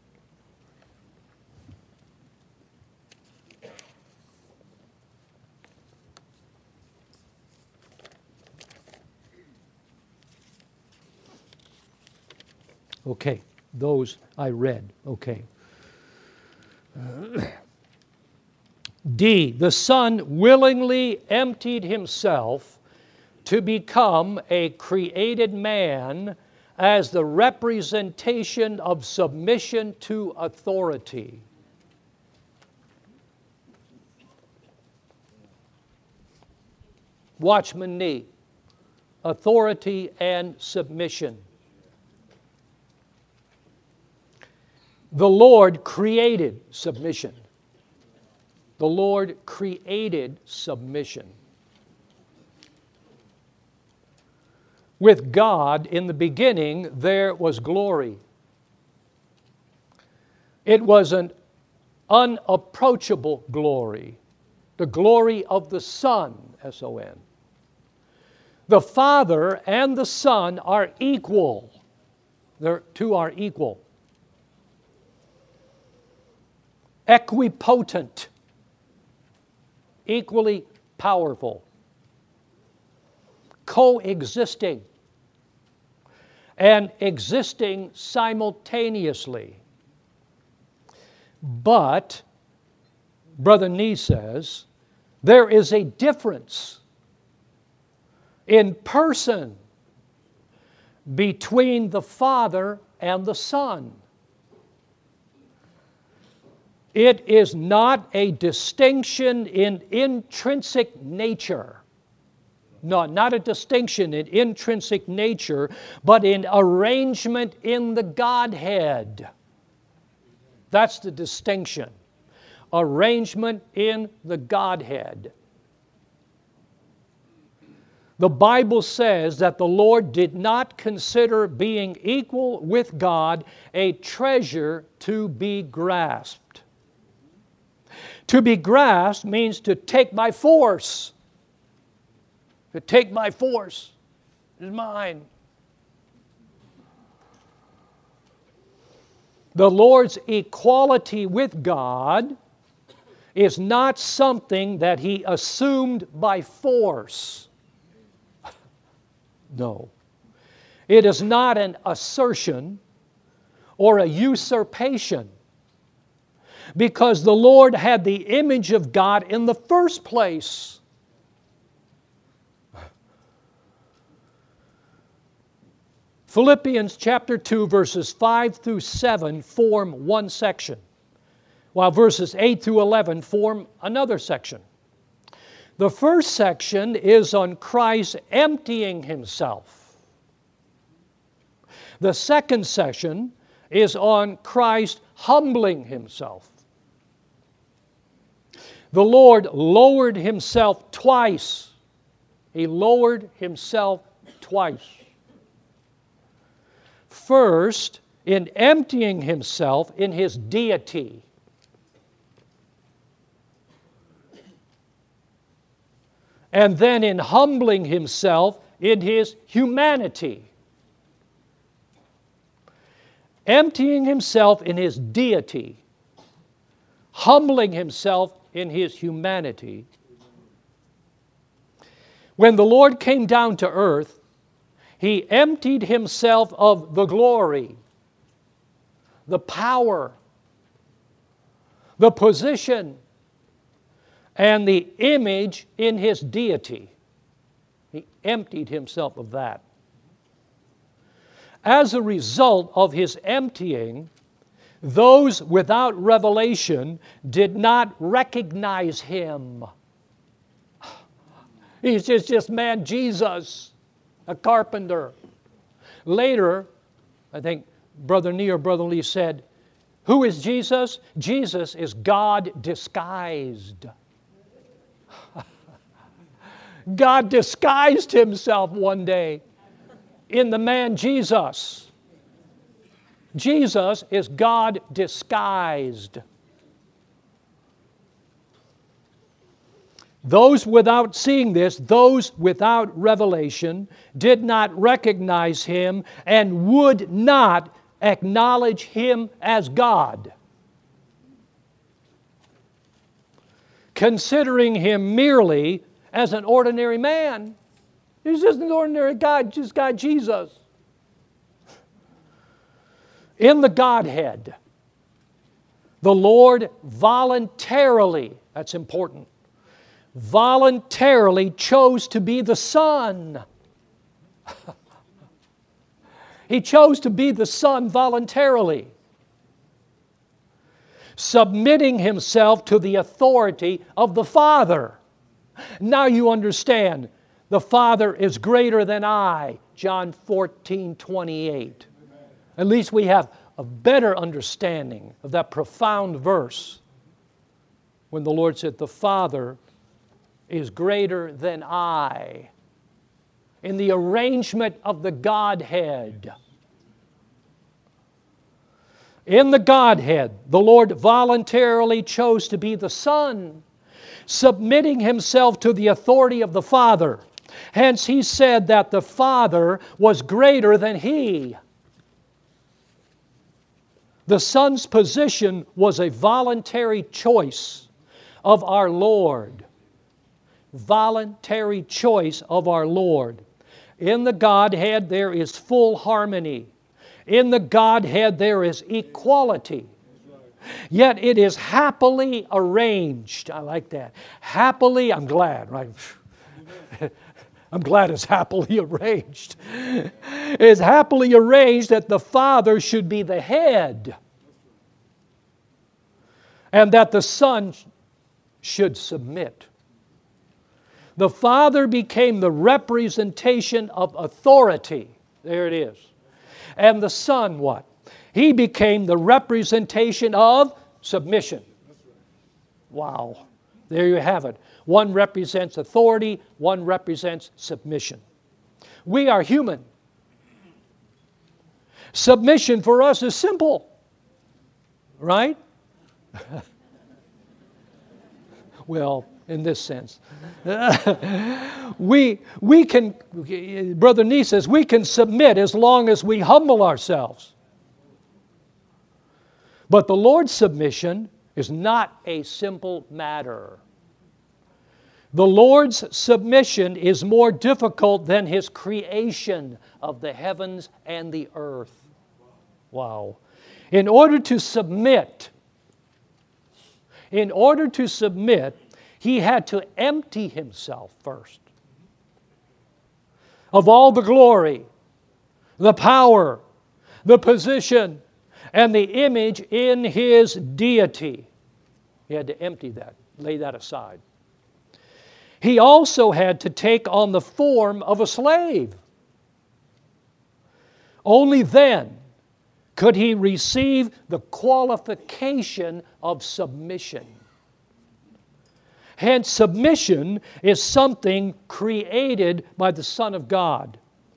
Okay, those I read. Okay. Uh, D, the Son willingly emptied himself to become a created man as the representation of submission to authority. Watchman Nee, authority and submission. The Lord created submission. The Lord created submission. With God, in the beginning, there was glory. It was an unapproachable glory, the glory of the Son, S O N. The Father and the Son are equal. The two are equal. Equipotent, equally powerful, coexisting, and existing simultaneously. But, Brother Nee says, there is a difference in person between the Father and the Son. It is not a distinction in intrinsic nature. No, not a distinction in intrinsic nature, but in arrangement in the Godhead. That's the distinction. Arrangement in the Godhead. The Bible says that the Lord did not consider being equal with God a treasure to be grasped. To be grasped means to take by force. To take by force is mine. The Lord's equality with God is not something that He assumed by force. No. It is not an assertion or a usurpation, because the Lord had the image of God in the first place. Philippians chapter two, verses five through seven form one section, while verses eight through eleven form another section. The first section is on Christ emptying Himself. The second section is on Christ humbling Himself. The Lord lowered Himself twice. He lowered Himself twice. First, in emptying Himself in His deity. And then in humbling Himself in His humanity. Emptying Himself in His deity. Humbling Himself in His humanity. When the Lord came down to earth, He emptied Himself of the glory, the power, the position, and the image in His deity. He emptied Himself of that. As a result of His emptying, those without revelation did not recognize Him. He's just, just man Jesus, a carpenter. Later, I think Brother Nee or Brother Lee said, who is Jesus? Jesus is God disguised. God disguised Himself one day in the man Jesus. Jesus is God disguised. Those without seeing this, those without revelation, did not recognize Him and would not acknowledge Him as God, considering Him merely as an ordinary man. He's just an ordinary guy, just God Jesus. In the Godhead, the Lord voluntarily, that's important, voluntarily chose to be the Son. He chose to be the Son voluntarily, submitting Himself to the authority of the Father. Now you understand The Father is greater than I, John fourteen twenty-eight. At least we have a better understanding of that profound verse when the Lord said, the Father is greater than I. In the arrangement of the Godhead. In the Godhead, the Lord voluntarily chose to be the Son, submitting Himself to the authority of the Father. Hence, He said that the Father was greater than He. The Son's position was a voluntary choice of our Lord. Voluntary choice of our Lord. In the Godhead, there is full harmony. In the Godhead, there is equality. Yet it is happily arranged. I like that. Happily, I'm glad, right? I'm glad it's happily arranged. It's happily arranged that the Father should be the head and that the Son should submit. The Father became the representation of authority. There it is. And the Son, what? He became the representation of submission. Wow. There you have it. One represents authority, one represents submission. We are human. Submission for us is simple. Right? Well, in this sense. we, we can, Brother Nee says, we can submit as long as we humble ourselves. But the Lord's submission is not a simple matter. The Lord's submission is more difficult than His creation of the heavens and the earth. Wow. In order to submit, in order to submit, He had to empty Himself first of all the glory, the power, the position, and the image in His deity. He had to empty that, lay that aside. He also had to take on the form of a slave. Only then could He receive the qualification of submission. Hence, submission is something created by the Son of God.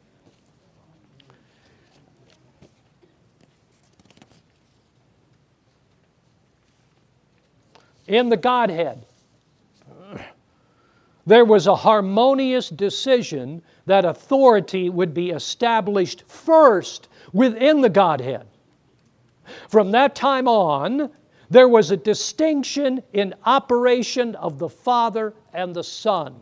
In the Godhead, there was a harmonious decision that authority would be established first within the Godhead. From that time on, there was a distinction in operation of the Father and the Son.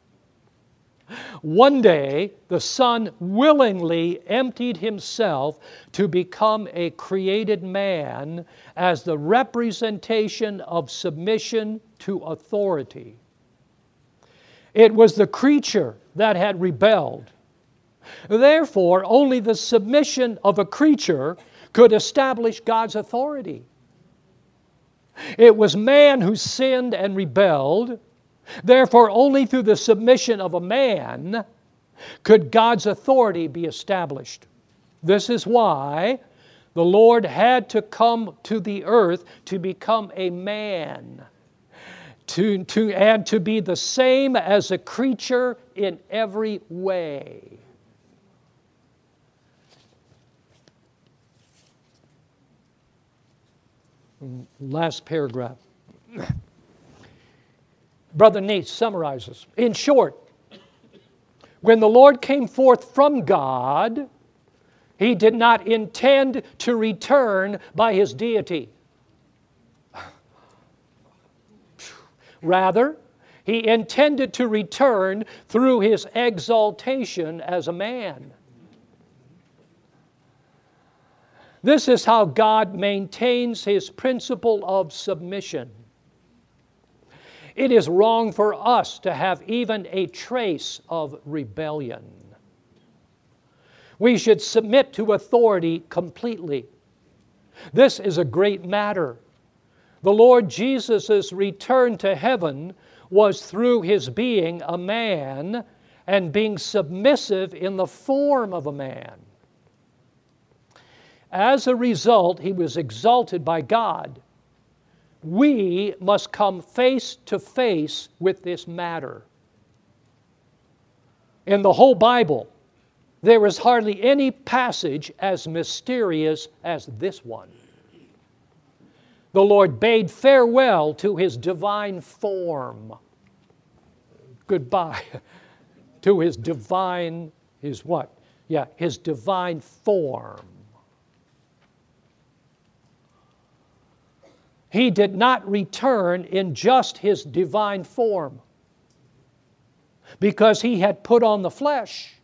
One day, the Son willingly emptied Himself to become a created man as the representation of submission to authority. It was the creature that had rebelled. Therefore, only the submission of a creature could establish God's authority. It was man who sinned and rebelled. Therefore, only through the submission of a man could God's authority be established. This is why the Lord had to come to the earth to become a man, to, to, and to be the same as a creature in every way. Last paragraph. Brother Nate summarizes. In short, when the Lord came forth from God, He did not intend to return by His deity. Rather, He intended to return through His exaltation as a man. This is how God maintains His principle of submission. It is wrong for us to have even a trace of rebellion. We should submit to authority completely. This is a great matter. The Lord Jesus' return to heaven was through His being a man and being submissive in the form of a man. As a result, he was exalted by God. We must come face to face with this matter. In the whole Bible, there is hardly any passage as mysterious as this one. The Lord bade farewell to his divine form. Goodbye to his divine, his what? Yeah, his divine form. He did not return in just his divine form because he had put on the flesh.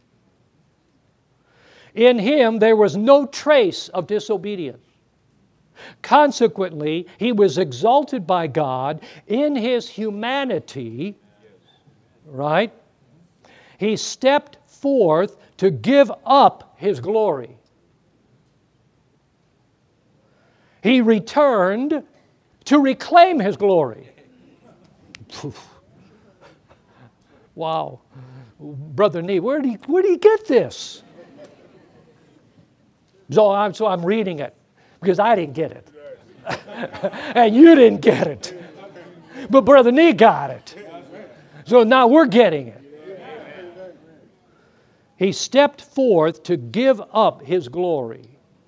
In him there was no trace of disobedience. Consequently, he was exalted by God in his humanity, right? He stepped forth to give up his glory. He returned to reclaim his glory. Wow. Brother Nee, where do you, where do you get this? So I'm, so I'm reading it because I didn't get it. And you didn't get it. But Brother Nee got it. So now we're getting it. He stepped forth to give up his glory.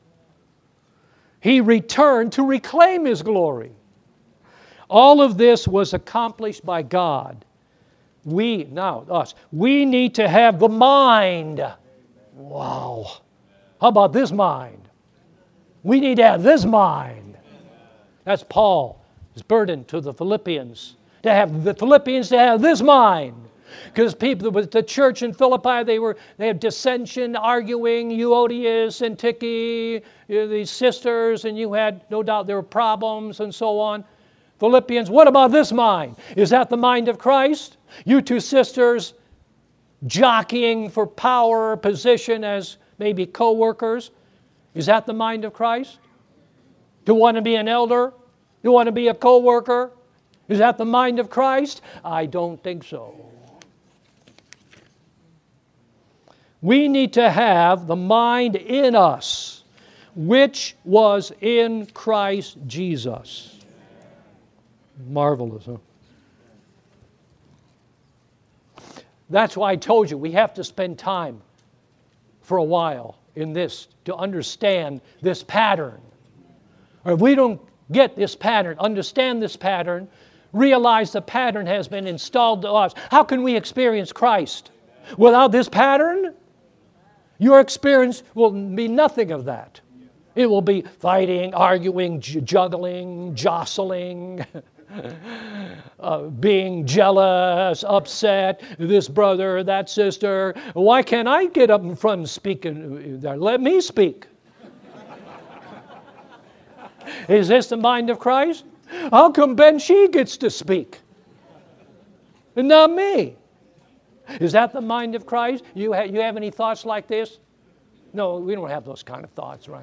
He returned to reclaim his glory. All of this was accomplished by God. We, now us, we need to have the mind. Wow. How about this mind? We need to have this mind. That's Paul, his burden to the Philippians. To have the Philippians to have this mind. Because people with the church in Philippi, they were they had dissension, arguing, Euodias and Tyche, these sisters, and you had, no doubt, there were problems and so on. Philippians, what about this mind? Is that the mind of Christ? You two sisters jockeying for power or position as maybe co-workers. Is that the mind of Christ? To want to be an elder? You want to be a co-worker? Is that the mind of Christ? I don't think so. We need to have the mind in us, which was in Christ Jesus. Marvelous, huh? That's why I told you we have to spend time for a while in this to understand this pattern. Or if we don't get this pattern, understand this pattern, realize the pattern has been installed to us, how can we experience Christ? Without this pattern, your experience will be nothing of that. It will be fighting, arguing, j- juggling, jostling, uh, being jealous, upset, this brother, that sister. Why can't I get up in front and speak? And, uh, let me speak. Is this the mind of Christ? How come Ben Shee gets to speak and not me? Is that the mind of Christ? You, ha- you have any thoughts like this? No, we don't have those kind of thoughts, right?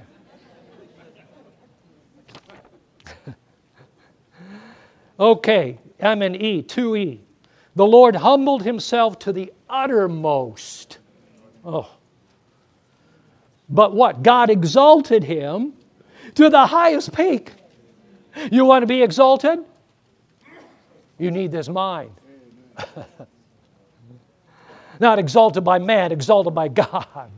Okay, I'm in E, two E. The Lord humbled himself to the uttermost. Oh. But what? God exalted him to the highest peak. You want to be exalted? You need this mind. Not exalted by man, exalted by God.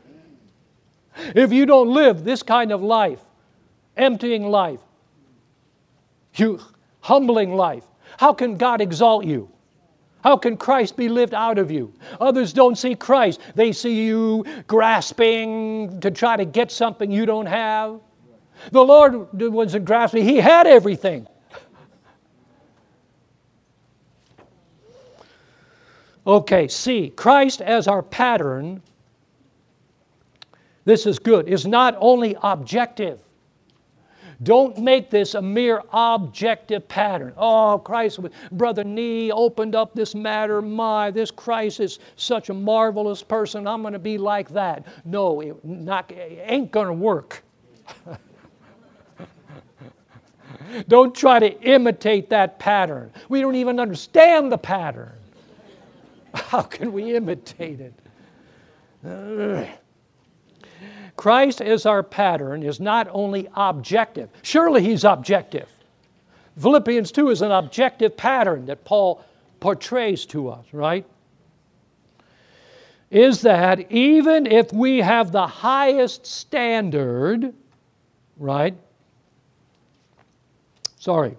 If you don't live this kind of life, emptying life, you humbling life, how can God exalt you? How can Christ be lived out of you? Others don't see Christ. They see you grasping to try to get something you don't have. The Lord wasn't grasping. He had everything. Okay, C, Christ as our pattern, this is good, is not only objective. Don't make this a mere objective pattern. Oh, Christ, Brother Nee opened up this matter. My, this Christ is such a marvelous person. I'm going to be like that. No, it, not, it ain't going to work. Don't try to imitate that pattern. We don't even understand the pattern. How can we imitate it? Uh, Christ as our pattern is not only objective. Surely He's objective. Philippians two is an objective pattern that Paul portrays to us, right? Is that even if we have the highest standard, right? Sorry.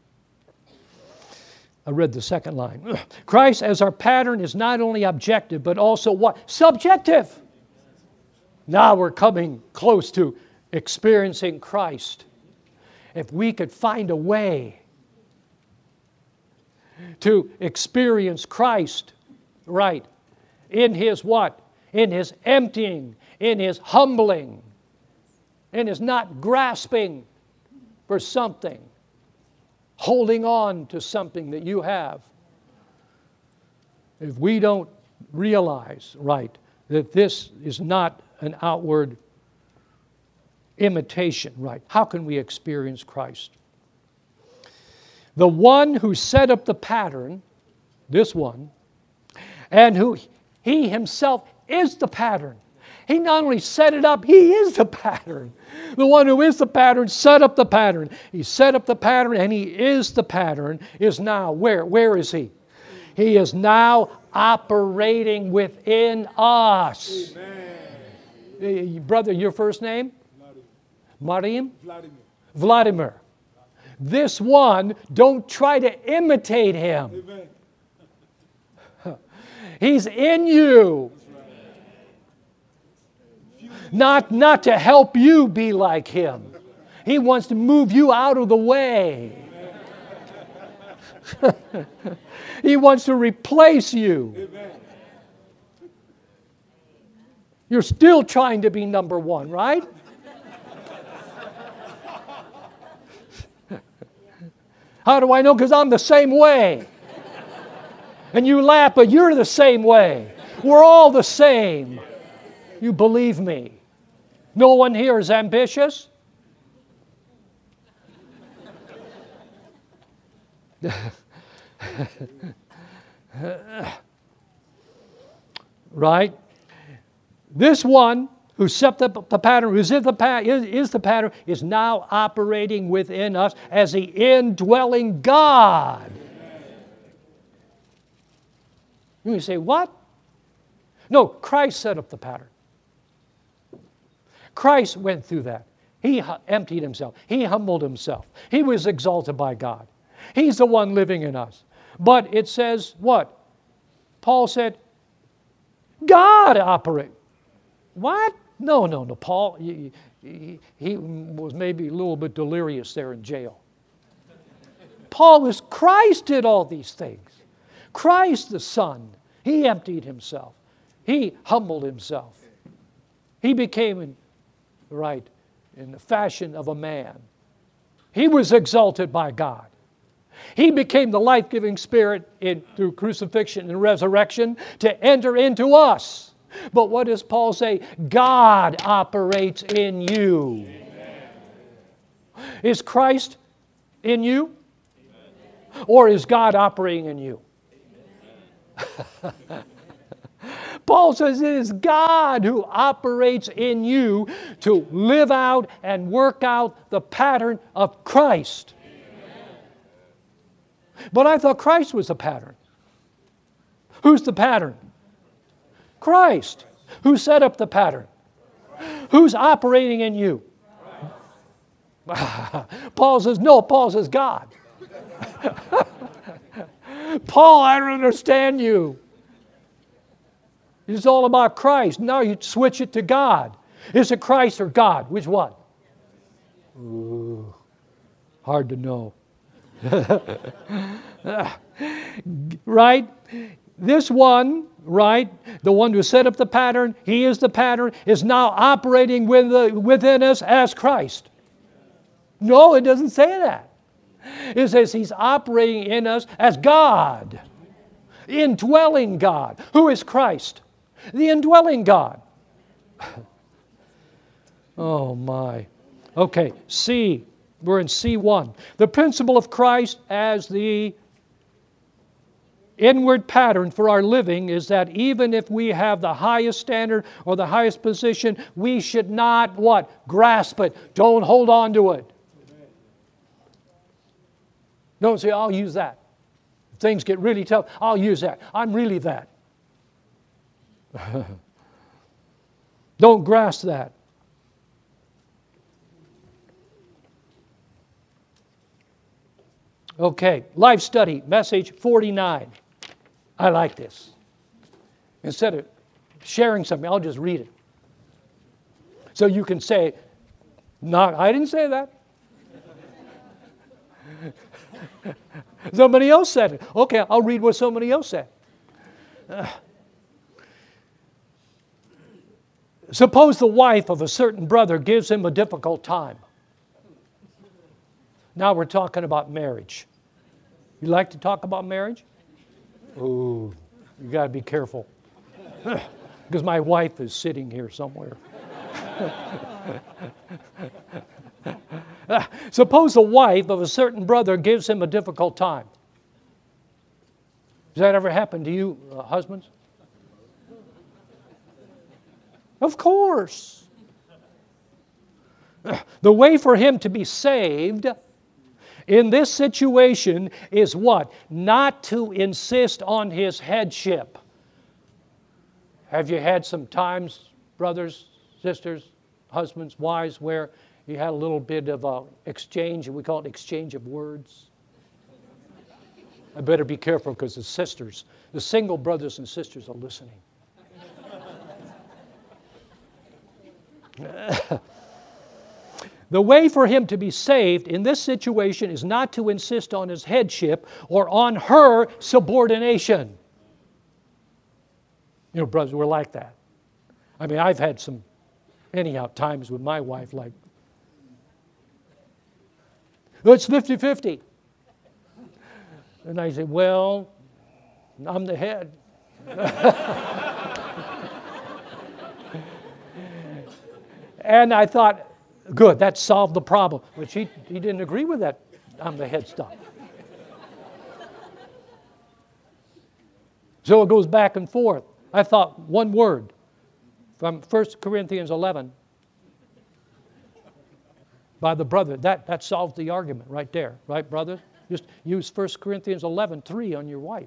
I read the second line. Christ as our pattern is not only objective, but also what? Subjective. Now we're coming close to experiencing Christ. If we could find a way to experience Christ, right, in His what? In His emptying, in His humbling, in His not grasping for something, holding on to something that you have. If we don't realize, right, that this is not an outward imitation, right, how can we experience Christ? The one who set up the pattern, this one, and who He Himself is the pattern. He not only set it up, He is the pattern. The one who is the pattern set up the pattern. He set up the pattern and He is the pattern, is now where? Where is He? He is now operating within us. Amen. Brother, your first name? Mariam? Vladimir. Vladimir. This one, don't try to imitate him. Amen. He's in you. Not, not to help you be like Him. He wants to move you out of the way. He wants to replace you. You're still trying to be number one, right? How do I know? Because I'm the same way. And you laugh, but you're the same way. We're all the same. You believe me. No one here is ambitious? Right? This one who set up the pattern, who is the, pa- is, is the pattern, is now operating within us as the indwelling God. You say, what? No, Christ set up the pattern. Christ went through that. He emptied Himself. He humbled Himself. He was exalted by God. He's the one living in us. But it says what? Paul said, God operate. What? No, no, no. Paul, he, he, he was maybe a little bit delirious there in jail. Paul was, Christ did all these things. Christ the Son, He emptied Himself. He humbled Himself. He became, in, right, in the fashion of a man. He was exalted by God. He became the life-giving Spirit in, through crucifixion and resurrection to enter into us. But what does Paul say? God operates in you. Amen. Is Christ in you? Amen. Or is God operating in you? Paul says it is God who operates in you to live out and work out the pattern of Christ. But I thought Christ was the pattern. Who's the pattern? Christ. Who set up the pattern? Who's operating in you? Paul says, no, Paul says God. Paul, I don't understand you. It's all about Christ. Now you switch it to God. Is it Christ or God? Which one? Ooh, hard to know. Right? This one, right, the one who set up the pattern, He is the pattern, is now operating with the, within us as Christ. No, it doesn't say that. It says He's operating in us as God. Indwelling God. Who is Christ? The indwelling God. Oh my. Okay, C. We're in C one. The principle of Christ as the inward pattern for our living is that even if we have the highest standard or the highest position, we should not, what? Grasp it. Don't hold on to it. Don't say, I'll use that. If things get really tough, I'll use that. I'm really that. Don't grasp that. Okay, life study, message forty-nine. I like this. Instead of sharing something, I'll just read it. So you can say, no, I didn't say that. Somebody else said it. Okay, I'll read what somebody else said. Uh, suppose the wife of a certain brother gives him a difficult time. Now we're talking about marriage. You like to talk about marriage? Ooh, you got to be careful. Because my wife is sitting here somewhere. Suppose the wife of a certain brother gives him a difficult time. Does that ever happen to you, uh, husbands? Of course. The way for him to be saved in this situation is what? Not to insist on his headship. Have you had some times, brothers, sisters, husbands, wives, where you had a little bit of an exchange, and we call it exchange of words? I better be careful because the sisters, the single brothers and sisters are listening. The way for him to be saved in this situation is not to insist on his headship or on her subordination. You know, brothers, we're like that. I mean, I've had some, anyhow, times with my wife like, it's fifty-fifty. And I say, well, I'm the head. And I thought, good, that solved the problem. But she, he didn't agree with that I'm the head stuff. So it goes back and forth. I thought one word from First Corinthians eleven by the brother. That, that solves the argument right there. Right, brother? Just use First Corinthians eleven three on your wife.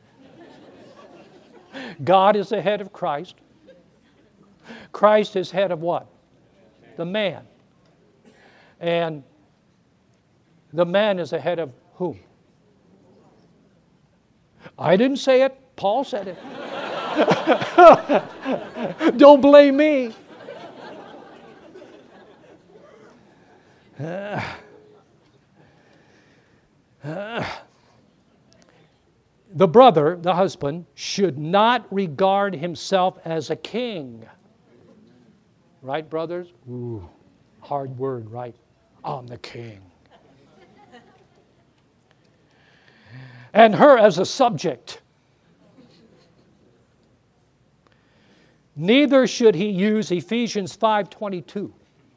God is the head of Christ. Christ is head of what? The man. And the man is the head of whom? I didn't say it. Paul said it. Don't blame me. Uh, uh, the brother, the husband, should not regard himself as a king. Right, brothers? Ooh, hard word, right? I'm the king. And her as a subject. Neither should he use Ephesians five twenty-two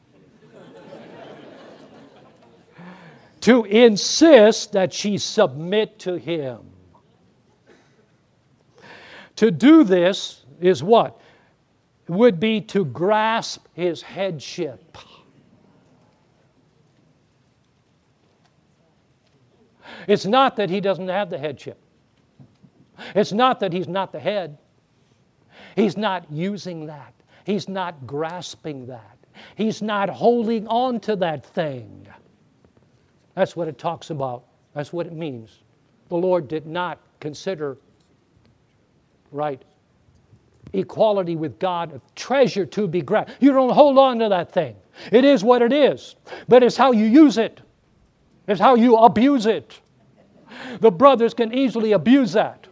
to insist that she submit to him. To do this is what? Would be to grasp his headship. It's not that he doesn't have the headship. It's not that he's not the head. He's not using that. He's not grasping that. He's not holding on to that thing. That's what it talks about. That's what it means. The Lord did not consider, right, equality with God a treasure to be grasped. You don't hold on to that thing. It is what it is. But it's how you use it. It's how you abuse it. The brothers can easily abuse that.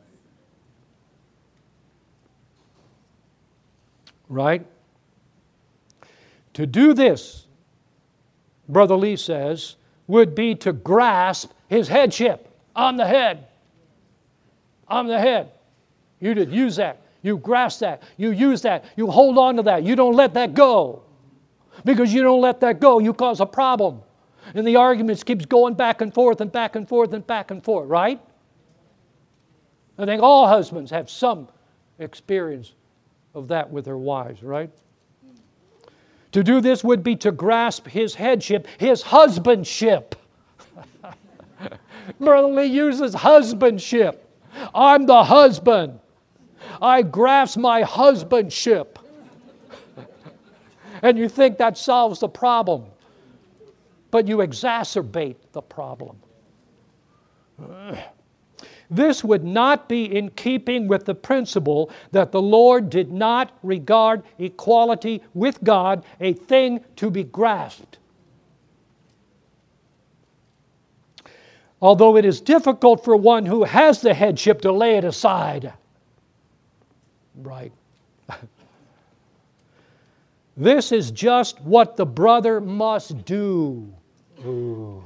Right? To do this, Brother Lee says, would be to grasp his headship. I'm the head. I'm the head. You did use that. You grasp that. You use that. You hold on to that. You don't let that go. Because you don't let that go, you cause a problem. And the arguments keeps going back and forth and back and forth and back and forth, right? I think all husbands have some experience of that with their wives, right? To do this would be to grasp his headship, his husbandship. Brother Lee uses husbandship. I'm the husband. I grasp my husbandship. And you think that solves the problem, but you exacerbate the problem. This would not be in keeping with the principle that the Lord did not regard equality with God a thing to be grasped. Although it is difficult for one who has the headship to lay it aside. Right. This is just what the brother must do. Ooh.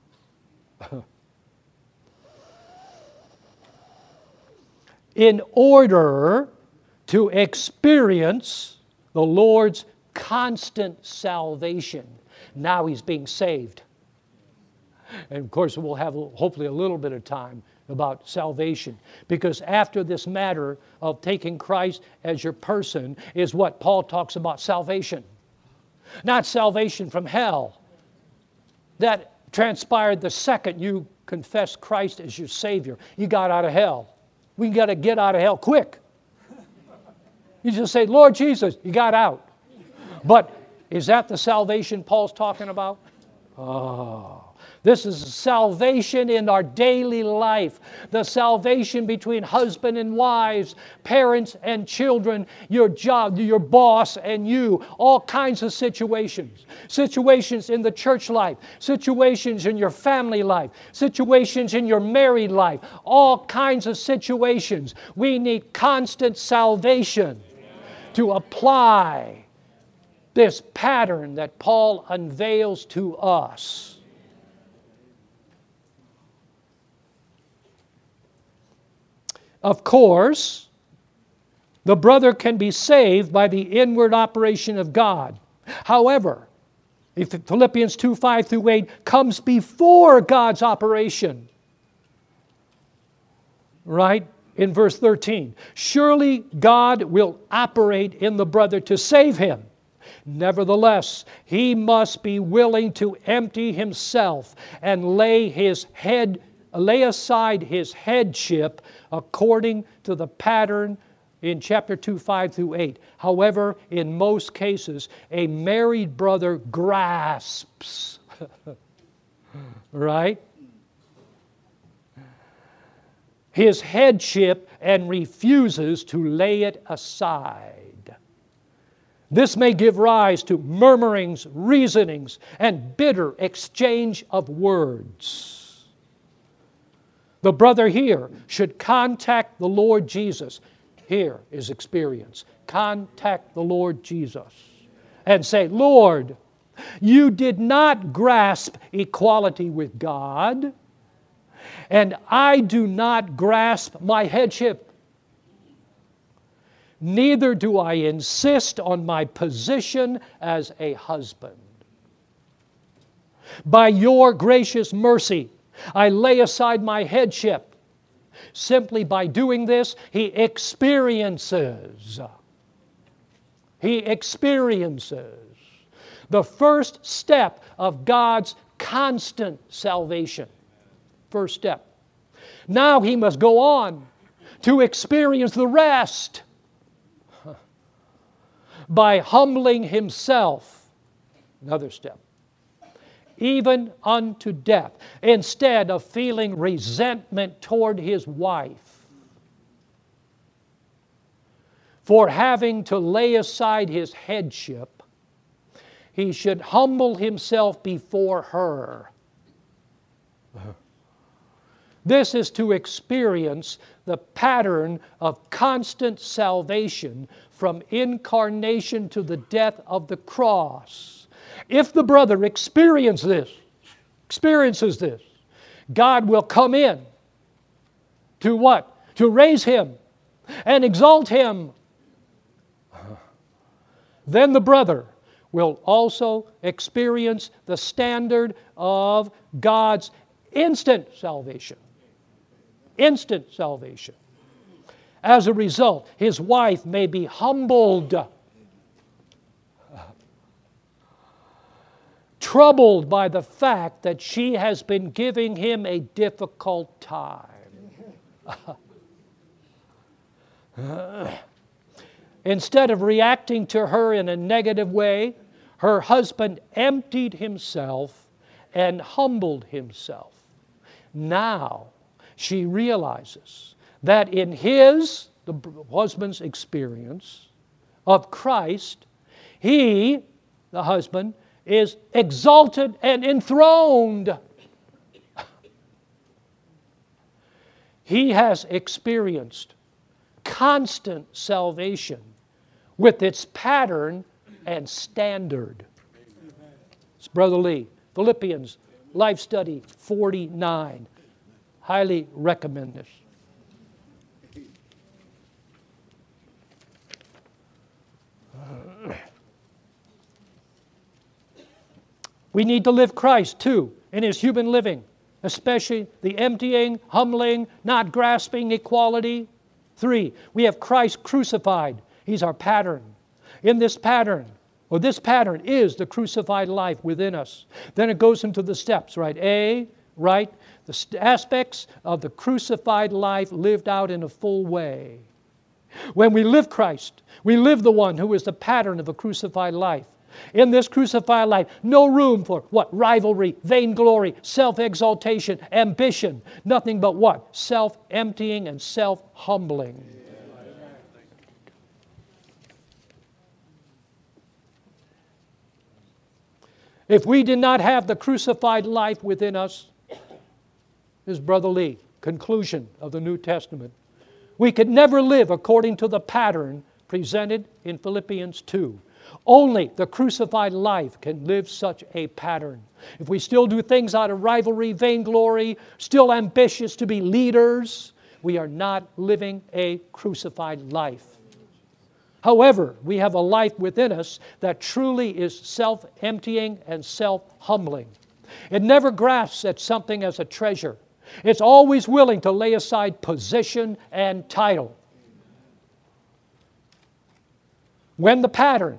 In order to experience the Lord's constant salvation. Now he's being saved. And of course, we'll have hopefully a little bit of time about salvation. Because after this matter of taking Christ as your person is what Paul talks about, salvation. Not salvation from hell. That transpired the second you confessed Christ as your Savior. You got out of hell. We got to get out of hell quick. You just say, Lord Jesus, you got out. But is that the salvation Paul's talking about? Oh. This is salvation in our daily life. The salvation between husband and wives, parents and children, your job, your boss and you. All kinds of situations. Situations in the church life. Situations in your family life. Situations in your married life. All kinds of situations. We need constant salvation to apply this pattern that Paul unveils to us. Of course, the brother can be saved by the inward operation of God. However, if Philippians two, five through eight comes before God's operation, right? In verse thirteen, surely God will operate in the brother to save him. Nevertheless, he must be willing to empty himself and lay his head lay aside his headship according to the pattern in chapter two, five through eight. However, in most cases, a married brother grasps, right, his headship and refuses to lay it aside. This may give rise to murmurings, reasonings, and bitter exchange of words. The brother here should contact the Lord Jesus. Here is experience. Contact the Lord Jesus and say, Lord, you did not grasp equality with God, and I do not grasp my headship. Neither do I insist on my position as a husband. By your gracious mercy, I lay aside my headship. Simply by doing this, he experiences. He experiences the first step of God's constant salvation. First step. Now he must go on to experience the rest by humbling himself. Another step. Even unto death, instead of feeling resentment toward his wife for having to lay aside his headship, he should humble himself before her. This is to experience the pattern of constant salvation from incarnation to the death of the cross. If the brother experiences this, experiences this, God will come in to what? To raise him and exalt him. Then the brother will also experience the standard of God's instant salvation. Instant salvation. As a result, his wife may be humbled, troubled by the fact that she has been giving him a difficult time. Instead of reacting to her in a negative way, her husband emptied himself and humbled himself. Now she realizes that in his, the husband's experience of Christ, he, the husband, is exalted and enthroned. He has experienced constant salvation with its pattern and standard. It's Brother Lee, Philippians, Life Study forty-nine. Highly recommend this. We need to live Christ, too, in his human living, especially the emptying, humbling, not grasping equality. Three, we have Christ crucified. He's our pattern. In this pattern, or this pattern is the crucified life within us. Then it goes into the steps, right? A, right? The st- aspects of the crucified life lived out in a full way. When we live Christ, we live the one who is the pattern of a crucified life. In this crucified life, no room for what? Rivalry, vainglory, self-exaltation, ambition. Nothing but what? Self-emptying and self-humbling. If we did not have the crucified life within us, this is Brother Lee, conclusion of the New Testament, we could never live according to the pattern presented in Philippians two. Only the crucified life can live such a pattern. If we still do things out of rivalry, vainglory, still ambitious to be leaders, we are not living a crucified life. However, we have a life within us that truly is self-emptying and self-humbling. It never grasps at something as a treasure. It's always willing to lay aside position and title. When the pattern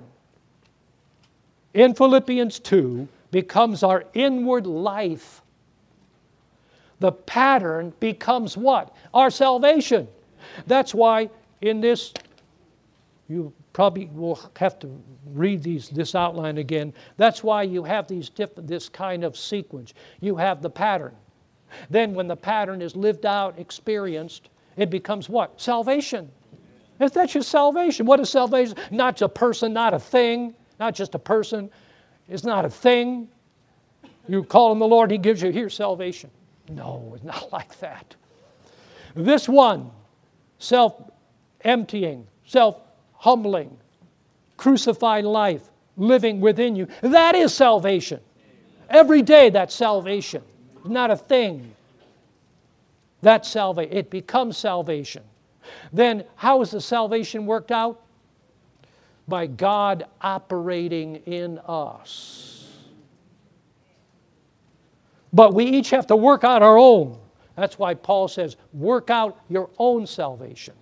in Philippians two becomes our inward life, the pattern becomes what? Our salvation. That's why in this, you probably will have to read these, this outline again. That's why you have these different, this kind of sequence. You have the pattern. Then when the pattern is lived out, experienced, it becomes what? Salvation. If that's your salvation. What is salvation? Not a person, not a thing. Not just a person. It's not a thing. You call on the Lord, He gives you, here's salvation. No, it's not like that. This one, self-emptying, self-humbling, crucified life living within you, that is salvation. Every day that's salvation. It's not a thing. That's salvation. It becomes salvation. Then how is the salvation worked out? By God operating in us. But we each have to work out our own. That's why Paul says, work out your own salvation.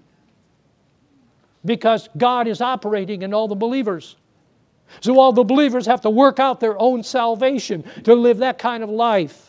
Because God is operating in all the believers. So all the believers have to work out their own salvation to live that kind of life.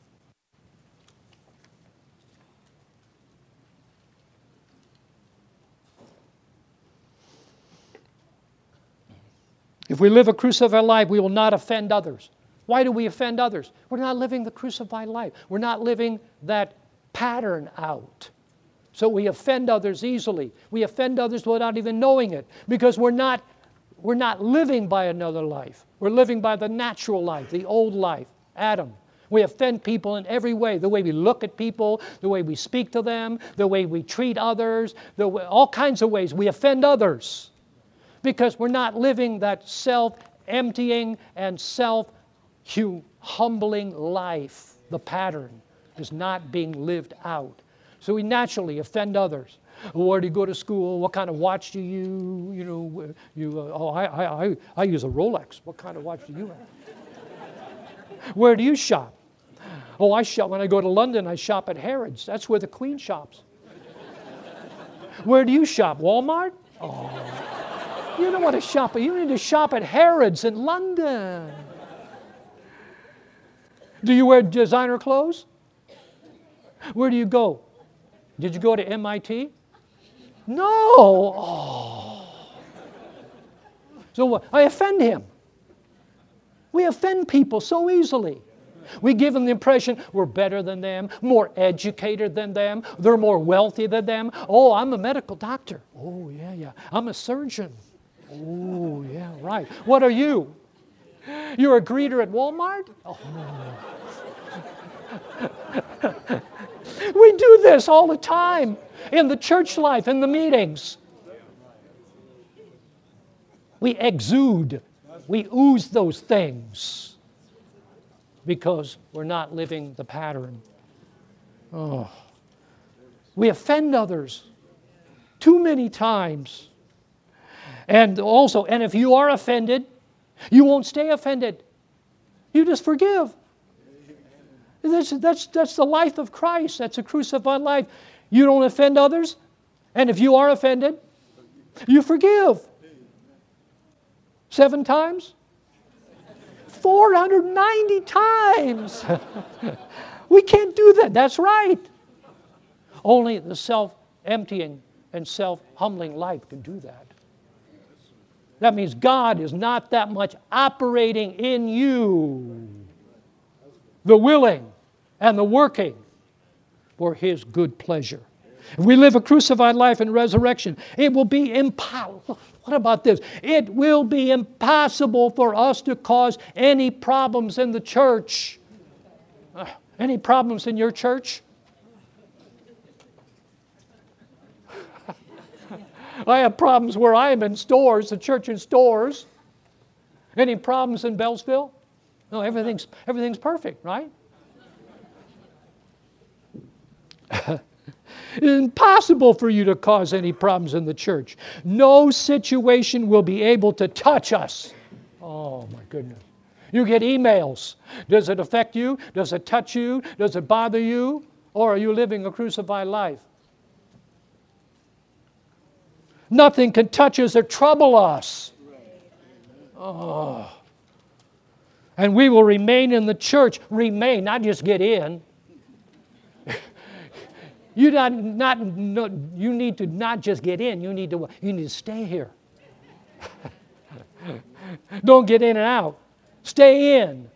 If we live a crucified life, we will not offend others. Why do we offend others? We're not living the crucified life. We're not living that pattern out. So we offend others easily. We offend others without even knowing it because we're not, we're not living by another life. We're living by the natural life, the old life, Adam. We offend people in every way, the way we look at people, the way we speak to them, the way we treat others, the way, all kinds of ways we offend others. Because we're not living that self-emptying and self-humbling life. The pattern is not being lived out. So we naturally offend others. Where do you go to school? What kind of watch do you, you know, you, uh, oh, I, I, I use a Rolex. What kind of watch do you have? Where do you shop? Oh, I shop, when I go to London, I shop at Harrods. That's where the Queen shops. Where do you shop? Walmart? Oh. You don't want to shop. You need to shop at Harrods in London. Do you wear designer clothes? Where do you go? Did you go to M I T? No. Oh. So what? I offend him. We offend people so easily. We give them the impression we're better than them, more educated than them, they're more wealthy than them. Oh, I'm a medical doctor. Oh, yeah, yeah. I'm a surgeon. Oh, yeah, right. What are you? You're a greeter at Walmart? Oh. We do this all the time in the church life, in the meetings. We exude, we ooze those things because we're not living the pattern. Oh. We offend others too many times. And also, and if you are offended, you won't stay offended. You just forgive. That's, that's, that's the life of Christ. That's a crucified life. You don't offend others, and if you are offended, you forgive. Seven times? four hundred ninety times. We can't do that. That's right. Only the self-emptying and self-humbling life can do that. That means God is not that much operating in you, the willing and the working for His good pleasure. If we live a crucified life in resurrection, it will be impossible. What about this? It will be impossible for us to cause any problems in the church. Uh, any problems in your church? I have problems where I am in stores, the church in stores. Any problems in Bellsville? No, everything's, everything's perfect, right? It's impossible for you to cause any problems in the church. No situation will be able to touch us. Oh, my goodness. You get emails. Does it affect you? Does it touch you? Does it bother you? Or are you living a crucified life? Nothing can touch us or trouble us. Oh. And we will remain in the church. Remain, not just get in. You not, not, no, you need to not just get in. You need to you need to stay here. Don't get in and out. Stay in.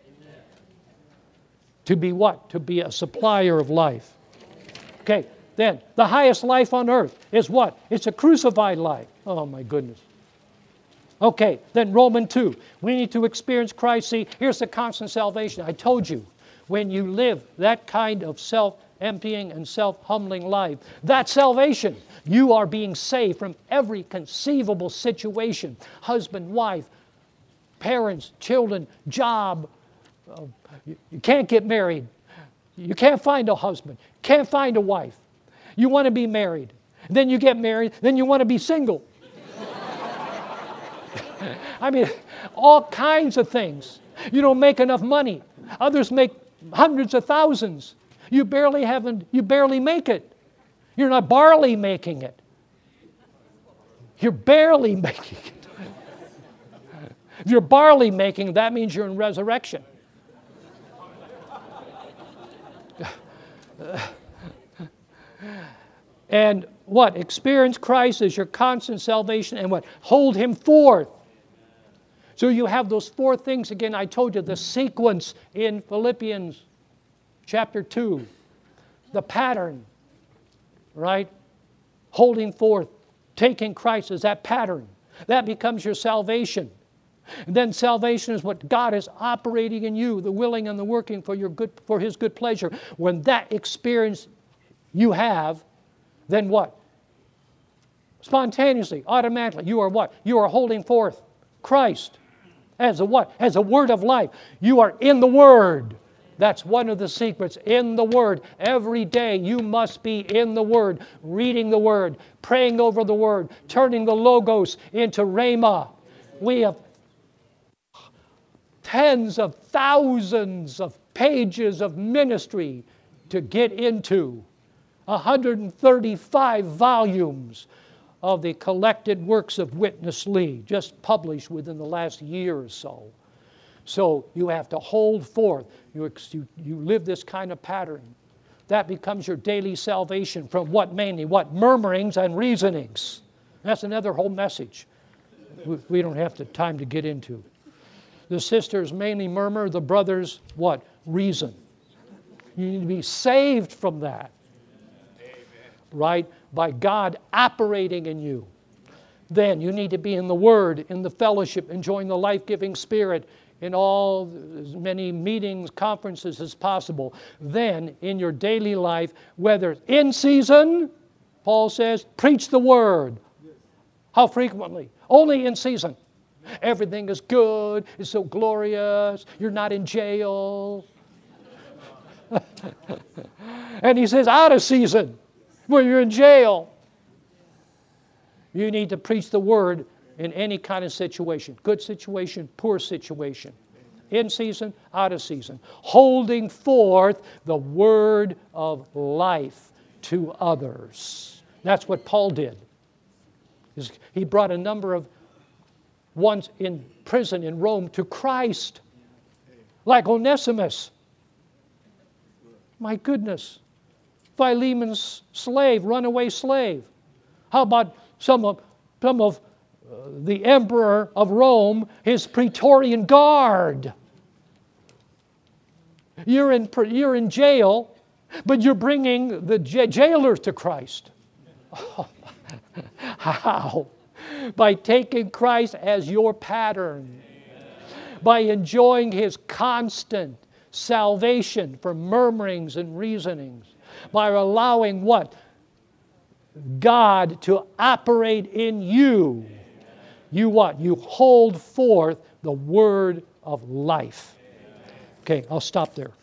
To be what? To be a supplier of life. Okay, then the highest life on earth is what? It's a crucified life. Oh my goodness. Okay, then Romans two. We need to experience Christ. See, here's the constant salvation. I told you, when you live that kind of self-emptying and self-humbling life, that's salvation. You are being saved from every conceivable situation. Husband, wife, parents, children, job. Uh, you, you can't get married. You can't find a husband. Can't find a wife. You want to be married. Then you get married. Then you want to be single. I mean, all kinds of things. You don't make enough money. Others make hundreds of thousands. You barely haven't, you barely make it. You're not barely making it. You're barely making it. If you're barely making it, that means you're in resurrection. And what? Experience Christ as your constant salvation, and what? Hold Him forth. So you have those four things again. I told you the sequence in Philippians chapter two, the pattern, right? Holding forth, taking Christ as that pattern. That becomes your salvation. And then salvation is what God is operating in you, the willing and the working for your good, for His good pleasure. When that experience you have, then what? Spontaneously, automatically, you are what? You are holding forth Christ as a what? As a word of life. You are in the Word. That's one of the secrets, in the Word. Every day you must be in the Word, reading the Word, praying over the Word, turning the Logos into Rhema. We have tens of thousands of pages of ministry to get into one hundred thirty-five volumes of the collected works of Witness Lee, just published within the last year or so. So you have to hold forth. You, you, you live this kind of pattern. That becomes your daily salvation from what mainly? What? Murmurings and reasonings. That's another whole message we, we don't have the time to get into. The sisters mainly murmur, the brothers, what? Reason. You need to be saved from that. Amen. Right? By God operating in you. Then you need to be in the Word, in the fellowship, enjoying the life-giving Spirit, in all as many meetings, conferences as possible. Then, in your daily life, whether in season, Paul says, preach the Word. How frequently? Only in season. Everything is good, it's so glorious, you're not in jail. And he says, out of season, when you're in jail. You need to preach the Word in any kind of situation. Good situation, poor situation. In season, out of season. Holding forth the word of life to others. That's what Paul did. He brought a number of ones in prison in Rome to Christ. Like Onesimus. My goodness. Philemon's slave, runaway slave. How about some of, some of uh, the emperor of Rome, his Praetorian Guard? You're in, you're in jail, but you're bringing the j- jailers to Christ. Oh, how? By taking Christ as your pattern. By enjoying His constant salvation from murmurings and reasonings. By allowing what? God to operate in you. You what? You hold forth the word of life. Okay, I'll stop there.